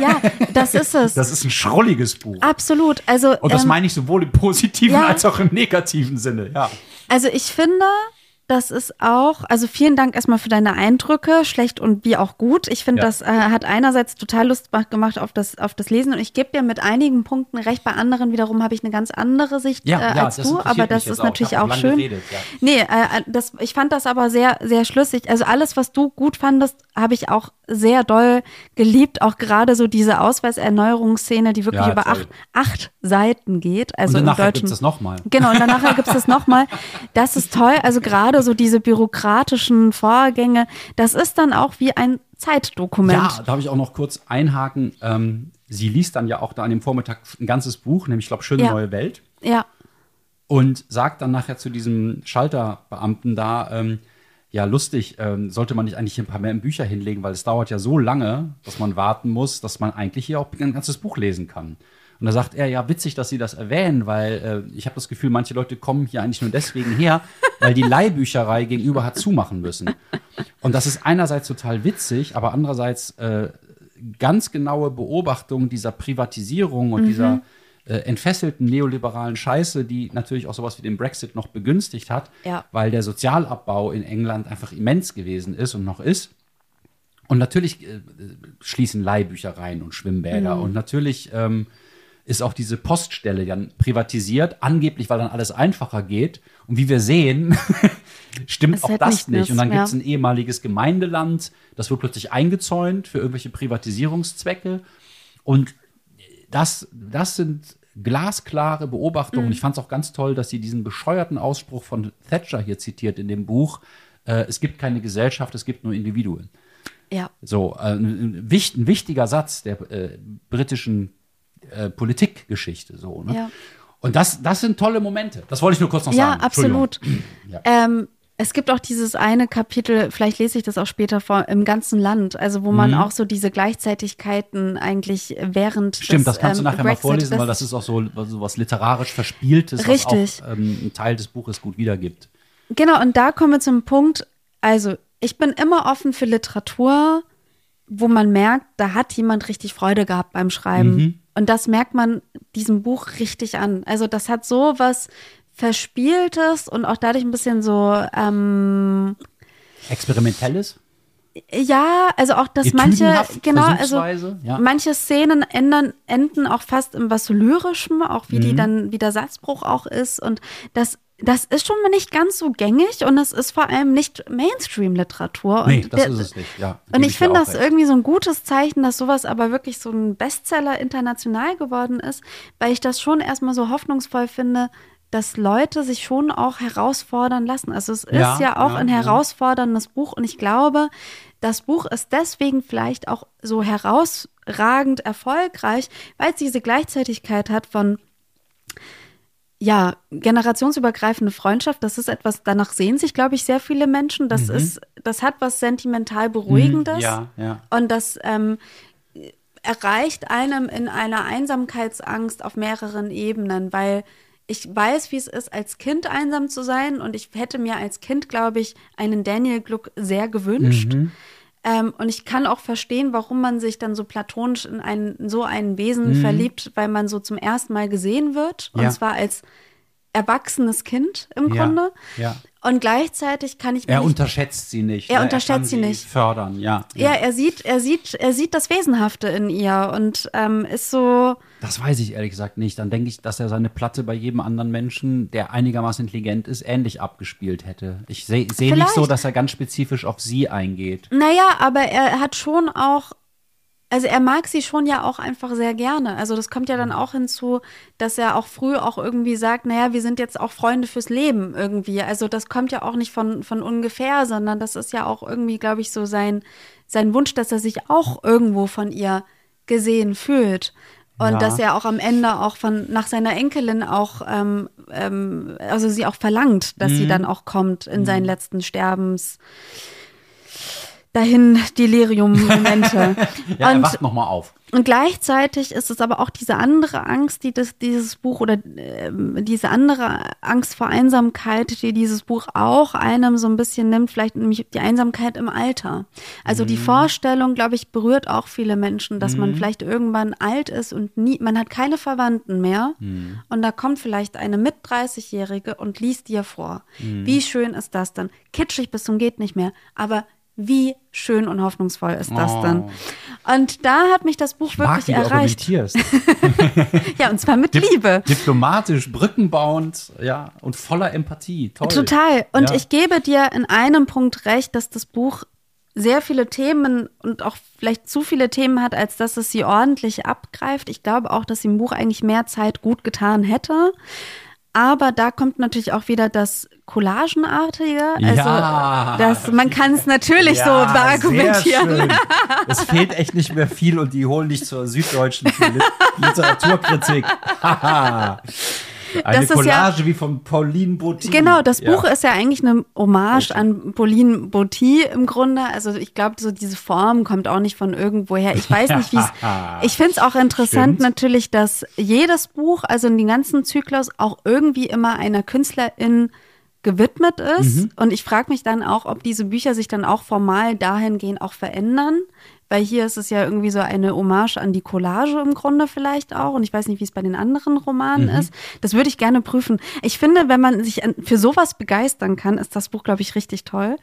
B: das ist es.
C: Das ist ein schrulliges Buch.
B: Absolut. Also,
C: und das meine ich sowohl im positiven als auch im negativen Sinne. Ja.
B: Also ich finde, das ist auch, also vielen Dank erstmal für deine Eindrücke, schlecht und wie auch gut. Ich finde, das hat einerseits total Lust gemacht auf das Lesen und ich gebe dir mit einigen Punkten recht, bei anderen wiederum habe ich eine ganz andere Sicht als du, aber das ist natürlich auch schön. Geredet, Nee, ich fand das aber sehr, sehr schlüssig. Also alles, was du gut fandest, habe ich auch sehr doll geliebt, auch gerade so diese Ausweiserneuerungsszene, die wirklich über 8 Seiten geht. Also
C: und danach gibt es das nochmal.
B: Genau, und danach gibt es das nochmal. Das ist toll, also gerade so diese bürokratischen Vorgänge, das ist dann auch wie ein Zeitdokument.
C: Ja, da habe ich auch noch kurz einhaken. Sie liest dann ja auch da an dem Vormittag ein ganzes Buch, nämlich, ich glaube, Schöne neue Welt.
B: Ja.
C: Und sagt dann nachher zu diesem Schalterbeamten da, ja, lustig, sollte man nicht eigentlich hier ein paar mehr Bücher hinlegen, weil es dauert ja so lange, dass man warten muss, dass man eigentlich hier auch ein ganzes Buch lesen kann. Und da sagt er, ja, witzig, dass Sie das erwähnen, weil ich habe das Gefühl, manche Leute kommen hier eigentlich nur deswegen her, weil die Leihbücherei gegenüber hat zumachen müssen. Und das ist einerseits total witzig, aber andererseits ganz genaue Beobachtung dieser Privatisierung und dieser entfesselten neoliberalen Scheiße, die natürlich auch sowas wie den Brexit noch begünstigt hat, weil der Sozialabbau in England einfach immens gewesen ist und noch ist. Und natürlich schließen Leihbüchereien und Schwimmbäder. Und natürlich ist auch diese Poststelle dann privatisiert, angeblich, weil dann alles einfacher geht. Und wie wir sehen, stimmt auch das nicht. Und dann gibt es ein ehemaliges Gemeindeland, das wird plötzlich eingezäunt für irgendwelche Privatisierungszwecke. Und das sind glasklare Beobachtungen. Ich fand es auch ganz toll, dass sie diesen bescheuerten Ausspruch von Thatcher hier zitiert in dem Buch. Es gibt keine Gesellschaft, es gibt nur Individuen.
B: Ja.
C: So, ein wichtiger Satz der britischen Politikgeschichte. So, ne?
B: Ja.
C: Und das sind tolle Momente. Das wollte ich nur kurz noch sagen.
B: Ja, absolut. Es gibt auch dieses eine Kapitel, vielleicht lese ich das auch später vor, im ganzen Land, also wo man auch so diese Gleichzeitigkeiten eigentlich während
C: Stimmt, das kannst du nachher mal vorlesen, weil das ist auch so was literarisch Verspieltes,
B: richtig,
C: was auch einen Teil des Buches gut wiedergibt.
B: Genau, und da kommen wir zum Punkt, also ich bin immer offen für Literatur, wo man merkt, da hat jemand richtig Freude gehabt beim Schreiben. Und das merkt man diesem Buch richtig an. Also das hat so was Verspieltes und auch dadurch ein bisschen so
C: Experimentelles?
B: Ja, also auch, dass manche Szenen enden auch fast in was Lyrischem, auch wie die dann, wie der Satzbruch auch ist. Und das ist schon mal nicht ganz so gängig und es ist vor allem nicht Mainstream-Literatur.
C: Nee, das ist es nicht, ja.
B: Und ich finde das irgendwie so ein gutes Zeichen, dass sowas aber wirklich so ein Bestseller international geworden ist, weil ich das schon erstmal so hoffnungsvoll finde, dass Leute sich schon auch herausfordern lassen. Also es ist ja auch ein herausforderndes Buch und ich glaube, das Buch ist deswegen vielleicht auch so herausragend erfolgreich, weil es diese Gleichzeitigkeit hat von generationsübergreifende Freundschaft, das ist etwas, danach sehen sich, glaube ich, sehr viele Menschen. Das hat was sentimental Beruhigendes.
C: Ja.
B: Und das erreicht einem in einer Einsamkeitsangst auf mehreren Ebenen, weil ich weiß, wie es ist, als Kind einsam zu sein, und ich hätte mir als Kind, glaube ich, einen Daniel Gluck sehr gewünscht. Und ich kann auch verstehen, warum man sich dann so platonisch in so ein Wesen verliebt, weil man so zum ersten Mal gesehen wird. Und zwar als erwachsenes Kind im Grunde.
C: Ja.
B: Und gleichzeitig kann ich
C: Er unterschätzt sie nicht.
B: Er unterschätzt sie nicht.
C: Fördern, ja.
B: Ja, er sieht das Wesenhafte in ihr und ist so.
C: Das weiß ich ehrlich gesagt nicht. Dann denke ich, dass er seine Platte bei jedem anderen Menschen, der einigermaßen intelligent ist, ähnlich abgespielt hätte. Ich sehe nicht so, dass er ganz spezifisch auf sie eingeht.
B: Naja, aber er hat schon auch. Also er mag sie schon ja auch einfach sehr gerne. Also das kommt ja dann auch hinzu, dass er auch früh auch irgendwie sagt, naja, wir sind jetzt auch Freunde fürs Leben irgendwie. Also das kommt ja auch nicht von ungefähr, sondern das ist ja auch irgendwie, glaube ich, so sein Wunsch, dass er sich auch irgendwo von ihr gesehen fühlt. Und dass er auch am Ende auch nach seiner Enkelin auch, also sie auch verlangt, dass sie dann auch kommt in seinen letzten dahin Delirium-Momente.
C: Ja, er wacht nochmal auf.
B: Und gleichzeitig ist es aber auch diese andere Angst, die dieses Buch oder diese andere Angst vor Einsamkeit, die dieses Buch auch einem so ein bisschen nimmt, vielleicht nämlich die Einsamkeit im Alter. Also die Vorstellung, glaube ich, berührt auch viele Menschen, dass man vielleicht irgendwann alt ist und man hat keine Verwandten mehr. Und da kommt vielleicht eine Mit-30-Jährige und liest dir vor. Wie schön ist das dann? Kitschig bis zum geht nicht mehr, aber wie schön und hoffnungsvoll ist das dann? Und da hat mich das Buch wirklich erreicht.
C: Du argumentierst.
B: Ja, und zwar mit Liebe.
C: Diplomatisch, brückenbauend, ja, und voller Empathie. Toll.
B: Total. Und ich gebe dir in einem Punkt recht, dass das Buch sehr viele Themen und auch vielleicht zu viele Themen hat, als dass es sie ordentlich abgreift. Ich glaube auch, dass sie im Buch eigentlich mehr Zeit gut getan hätte. Aber da kommt natürlich auch wieder das Collagenartige. Also man kann es natürlich so beargumentieren.
C: Es fehlt echt nicht mehr viel und die holen dich zur Süddeutschen Literaturkritik. Eine Collage wie von Pauline Boty.
B: Genau, das Buch ist ja eigentlich eine Hommage an Pauline Boty im Grunde. Also ich glaube, so diese Form kommt auch nicht von irgendwoher. Ich weiß nicht, wie es. Ich finde es auch interessant natürlich, dass jedes Buch, also in den ganzen Zyklus, auch irgendwie immer einer Künstlerin gewidmet ist. Und ich frage mich dann auch, ob diese Bücher sich dann auch formal dahingehend auch verändern. Weil hier ist es ja irgendwie so eine Hommage an die Collage im Grunde vielleicht auch. Und ich weiß nicht, wie es bei den anderen Romanen ist. Das würde ich gerne prüfen. Ich finde, wenn man sich für sowas begeistern kann, ist das Buch, glaube ich, richtig toll.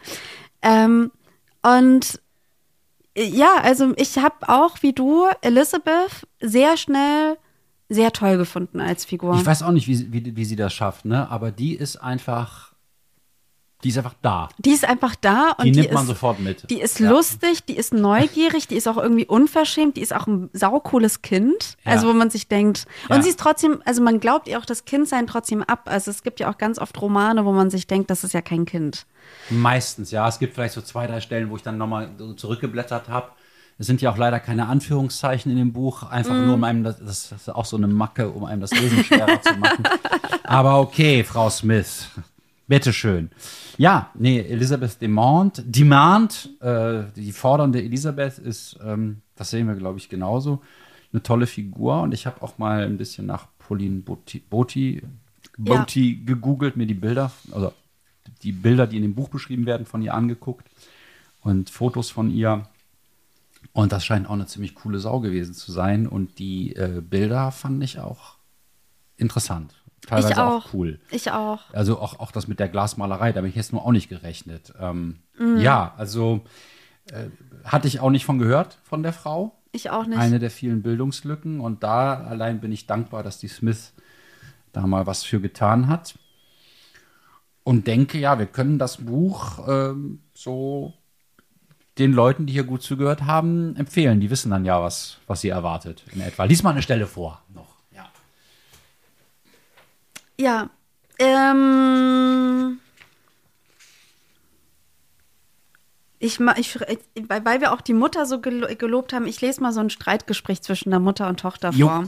B: Und ja, also ich habe auch, wie du, Elizabeth sehr schnell sehr toll gefunden als Figur.
C: Ich weiß auch nicht, wie sie das schafft, ne? Aber die ist einfach da.
B: Die ist einfach da und
C: die nimmt man sofort mit.
B: Die ist lustig, die ist neugierig, die ist auch irgendwie unverschämt, die ist auch ein saucooles Kind. Ja. Also wo man sich denkt, und sie ist trotzdem, also man glaubt ihr auch das Kindsein trotzdem ab. Also es gibt ja auch ganz oft Romane, wo man sich denkt, das ist ja kein Kind.
C: Meistens, ja. Es gibt vielleicht so 2, 3 Stellen, wo ich dann nochmal so zurückgeblättert habe. Es sind ja auch leider keine Anführungszeichen in dem Buch, einfach nur um einem, das ist auch so eine Macke, um einem das Lesen schwerer zu machen. Aber okay, Frau Smith, bitteschön. Ja, nee, Elizabeth Demand, die fordernde Elisabeth ist, das sehen wir, glaube ich, genauso, eine tolle Figur. Und ich habe auch mal ein bisschen nach Pauline Boty gegoogelt, mir die Bilder, die in dem Buch beschrieben werden, von ihr angeguckt und Fotos von ihr. Und das scheint auch eine ziemlich coole Sau gewesen zu sein. Und die Bilder fand ich auch interessant. Teilweise auch cool.
B: Ich auch.
C: Also auch das mit der Glasmalerei, da bin ich jetzt nur auch nicht gerechnet. Ja, also hatte ich auch nicht von gehört, von der Frau.
B: Ich auch nicht.
C: Eine der vielen Bildungslücken. Und da allein bin ich dankbar, dass die Smith da mal was für getan hat. Und denke, ja, wir können das Buch so den Leuten, die hier gut zugehört haben, empfehlen. Die wissen dann ja, was sie erwartet in etwa. Lies mal eine Stelle vor noch.
B: Ja, weil wir auch die Mutter so gelobt haben, ich lese mal so ein Streitgespräch zwischen der Mutter und Tochter vor.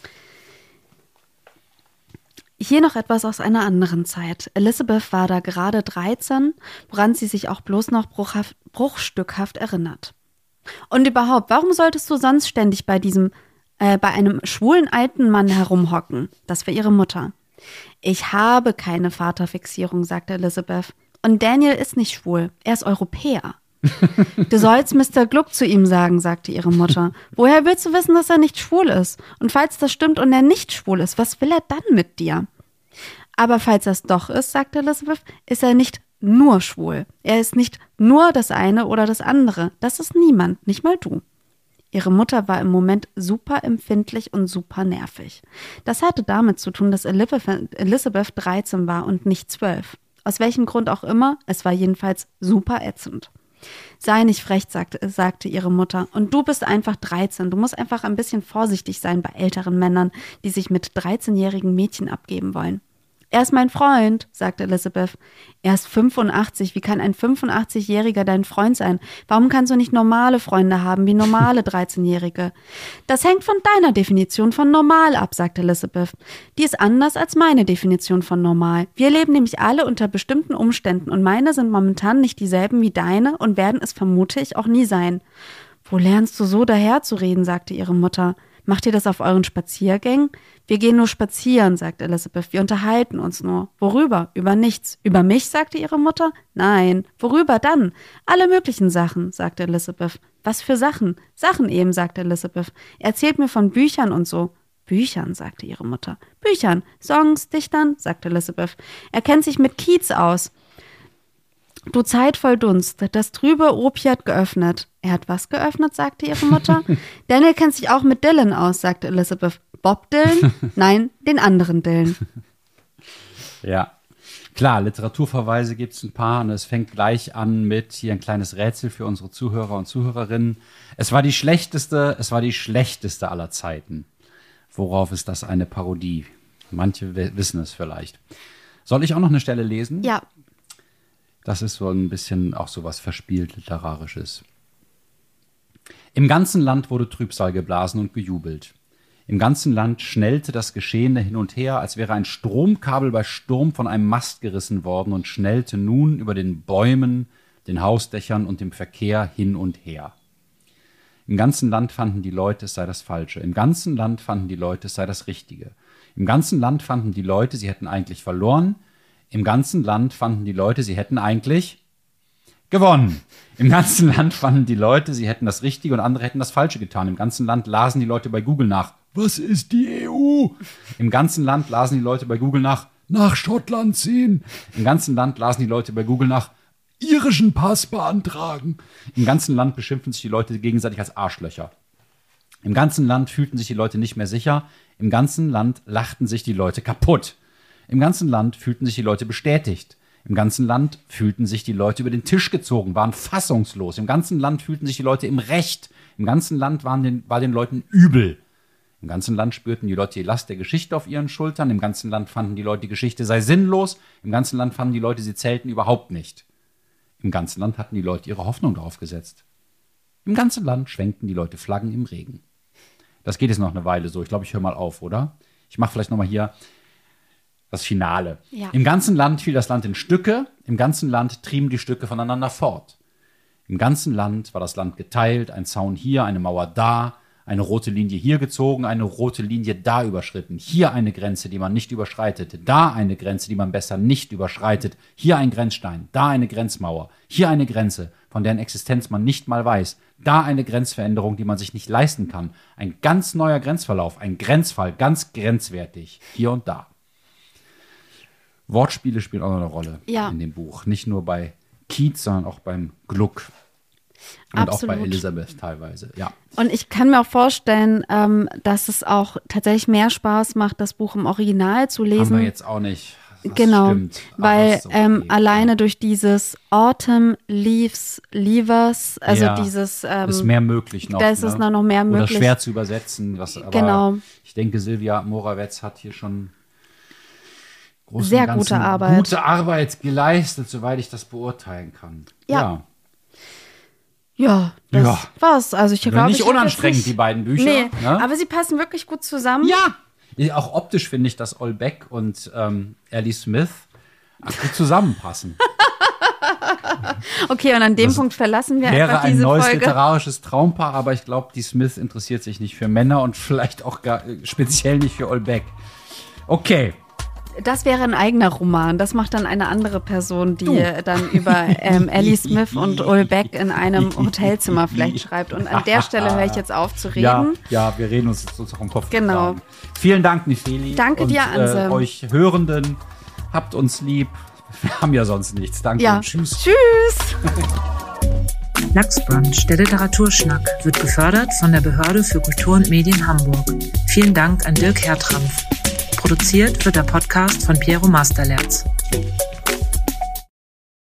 B: Hier noch etwas aus einer anderen Zeit. Elizabeth war da gerade 13, woran sie sich auch bloß noch bruchstückhaft erinnert. Und überhaupt, warum solltest du sonst ständig bei einem schwulen alten Mann herumhocken? Das war ihre Mutter. Ich habe keine Vaterfixierung, sagte Elizabeth. Und Daniel ist nicht schwul, er ist Europäer. Du sollst Mr. Gluck zu ihm sagen, sagte ihre Mutter. Woher willst du wissen, dass er nicht schwul ist? Und falls das stimmt und er nicht schwul ist, was will er dann mit dir? Aber falls das doch ist, sagte Elizabeth, ist er nicht nur schwul. Er ist nicht nur das eine oder das andere. Das ist niemand, nicht mal du. Ihre Mutter war im Moment super empfindlich und super nervig. Das hatte damit zu tun, dass Elizabeth 13 war und nicht 12. Aus welchem Grund auch immer, es war jedenfalls super ätzend. Sei nicht frech, sagte ihre Mutter. Und du bist einfach 13. Du musst einfach ein bisschen vorsichtig sein bei älteren Männern, die sich mit 13-jährigen Mädchen abgeben wollen. Er ist mein Freund, sagte Elizabeth. Er ist 85. Wie kann ein 85-Jähriger dein Freund sein? Warum kannst du nicht normale Freunde haben, wie normale 13-Jährige? Das hängt von deiner Definition von normal ab, sagte Elizabeth. Die ist anders als meine Definition von normal. Wir leben nämlich alle unter bestimmten Umständen und meine sind momentan nicht dieselben wie deine und werden es, vermute ich, auch nie sein. Wo lernst du so daherzureden, sagte ihre Mutter. Macht ihr das auf euren Spaziergängen? Wir gehen nur spazieren, sagte Elizabeth. Wir unterhalten uns nur. Worüber? Über nichts. Über mich, sagte ihre Mutter. Nein. Worüber dann? Alle möglichen Sachen, sagte Elizabeth. Was für Sachen? Sachen eben, sagte Elizabeth. Erzählt mir von Büchern und so. Büchern, sagte ihre Mutter. Büchern, Songs, Dichtern, sagte Elizabeth. Er kennt sich mit Keats aus. Du Zeit voll Dunst, das trübe Opiat geöffnet. Er hat was geöffnet, sagte ihre Mutter. Daniel kennt sich auch mit Dylan aus, sagte Elizabeth. Bob Dylan? Nein, den anderen Dylan.
C: Ja, klar, Literaturverweise gibt es ein paar und es fängt gleich an mit hier ein kleines Rätsel für unsere Zuhörer und Zuhörerinnen. Es war die schlechteste aller Zeiten. Worauf ist das eine Parodie? Manche wissen es vielleicht. Soll ich auch noch eine Stelle lesen?
B: Ja.
C: Das ist so ein bisschen auch so was verspielt Literarisches. Im ganzen Land wurde Trübsal geblasen und gejubelt. Im ganzen Land schnellte das Geschehene hin und her, als wäre ein Stromkabel bei Sturm von einem Mast gerissen worden und schnellte nun über den Bäumen, den Hausdächern und dem Verkehr hin und her. Im ganzen Land fanden die Leute, es sei das Falsche. Im ganzen Land fanden die Leute, es sei das Richtige. Im ganzen Land fanden die Leute, sie hätten eigentlich verloren. Im ganzen Land fanden die Leute, sie hätten eigentlich gewonnen. Im ganzen Land fanden die Leute, sie hätten das Richtige und andere hätten das Falsche getan. Im ganzen Land lasen die Leute bei Google nach, was ist die EU? Im ganzen Land lasen die Leute bei Google nach Schottland ziehen. Im ganzen Land lasen die Leute bei Google nach irischen Pass beantragen. Im ganzen Land beschimpfen sich die Leute gegenseitig als Arschlöcher. Im ganzen Land fühlten sich die Leute nicht mehr sicher. Im ganzen Land lachten sich die Leute kaputt. Im ganzen Land fühlten sich die Leute bestätigt. Im ganzen Land fühlten sich die Leute über den Tisch gezogen, waren fassungslos. Im ganzen Land fühlten sich die Leute im Recht. Im ganzen Land war den Leuten übel. Im ganzen Land spürten die Leute die Last der Geschichte auf ihren Schultern. Im ganzen Land fanden die Leute, die Geschichte sei sinnlos. Im ganzen Land fanden die Leute, sie zählten überhaupt nicht. Im ganzen Land hatten die Leute ihre Hoffnung darauf gesetzt. Im ganzen Land schwenkten die Leute Flaggen im Regen. Das geht jetzt noch eine Weile so. Ich glaube, ich höre mal auf, oder? Ich mache vielleicht noch mal hier das Finale. Ja. Im ganzen Land fiel das Land in Stücke. Im ganzen Land trieben die Stücke voneinander fort. Im ganzen Land war das Land geteilt. Ein Zaun hier, eine Mauer da. Eine rote Linie hier gezogen, eine rote Linie da überschritten. Hier eine Grenze, die man nicht überschreitet. Da eine Grenze, die man besser nicht überschreitet. Hier ein Grenzstein, da eine Grenzmauer. Hier eine Grenze, von deren Existenz man nicht mal weiß. Da eine Grenzveränderung, die man sich nicht leisten kann. Ein ganz neuer Grenzverlauf, ein Grenzfall, ganz grenzwertig. Hier und da. Wortspiele spielen auch noch eine Rolle in dem Buch. Nicht nur bei Keats, sondern auch beim Gluck. Und
B: Absolut.
C: Auch bei Elizabeth teilweise, ja.
B: Und ich kann mir auch vorstellen, dass es auch tatsächlich mehr Spaß macht, das Buch im Original zu lesen.
C: Haben wir jetzt auch nicht. Das
B: genau,
C: stimmt.
B: weil
C: okay.
B: Alleine durch dieses Autumn Leaves, Leavers, also dieses
C: ist mehr möglich noch.
B: Da ist es noch mehr möglich.
C: Oder schwer zu übersetzen. Aber ich denke, Silvia Morawetz hat hier schon
B: sehr gute
C: Arbeit geleistet, soweit ich das beurteilen kann.
B: Ja, das war's. Also ich glaube,
C: nicht unanstrengend, die beiden Bücher.
B: Nee, ne? Aber sie passen wirklich gut zusammen.
C: Ja. Auch optisch finde ich, dass Ol Beck und Ellie Smith gut zusammenpassen.
B: Okay, und an dem Punkt verlassen wir
C: einfach diese Folge. Wäre ein neues literarisches Traumpaar, aber ich glaube, die Smith interessiert sich nicht für Männer und vielleicht auch speziell nicht für Olbeck. Okay.
B: Das wäre ein eigener Roman. Das macht dann eine andere Person, die dann über Ellie Smith und Olbeck in einem Hotelzimmer vielleicht schreibt. Und an der Stelle höre ich jetzt auf zu reden.
C: Ja, wir reden uns jetzt auch im Kopf.
B: Genau.
C: Vielen Dank, Nefeli.
B: Danke dir, Anselm.
C: Euch Hörenden, habt uns lieb. Wir haben ja sonst nichts. Danke und tschüss.
B: Tschüss.
A: Lachsbrunch, der Literaturschnack, wird gefördert von der Behörde für Kultur und Medien Hamburg. Vielen Dank an Dirk Hertrampf. Produziert wird der Podcast von Piero Masterlerz.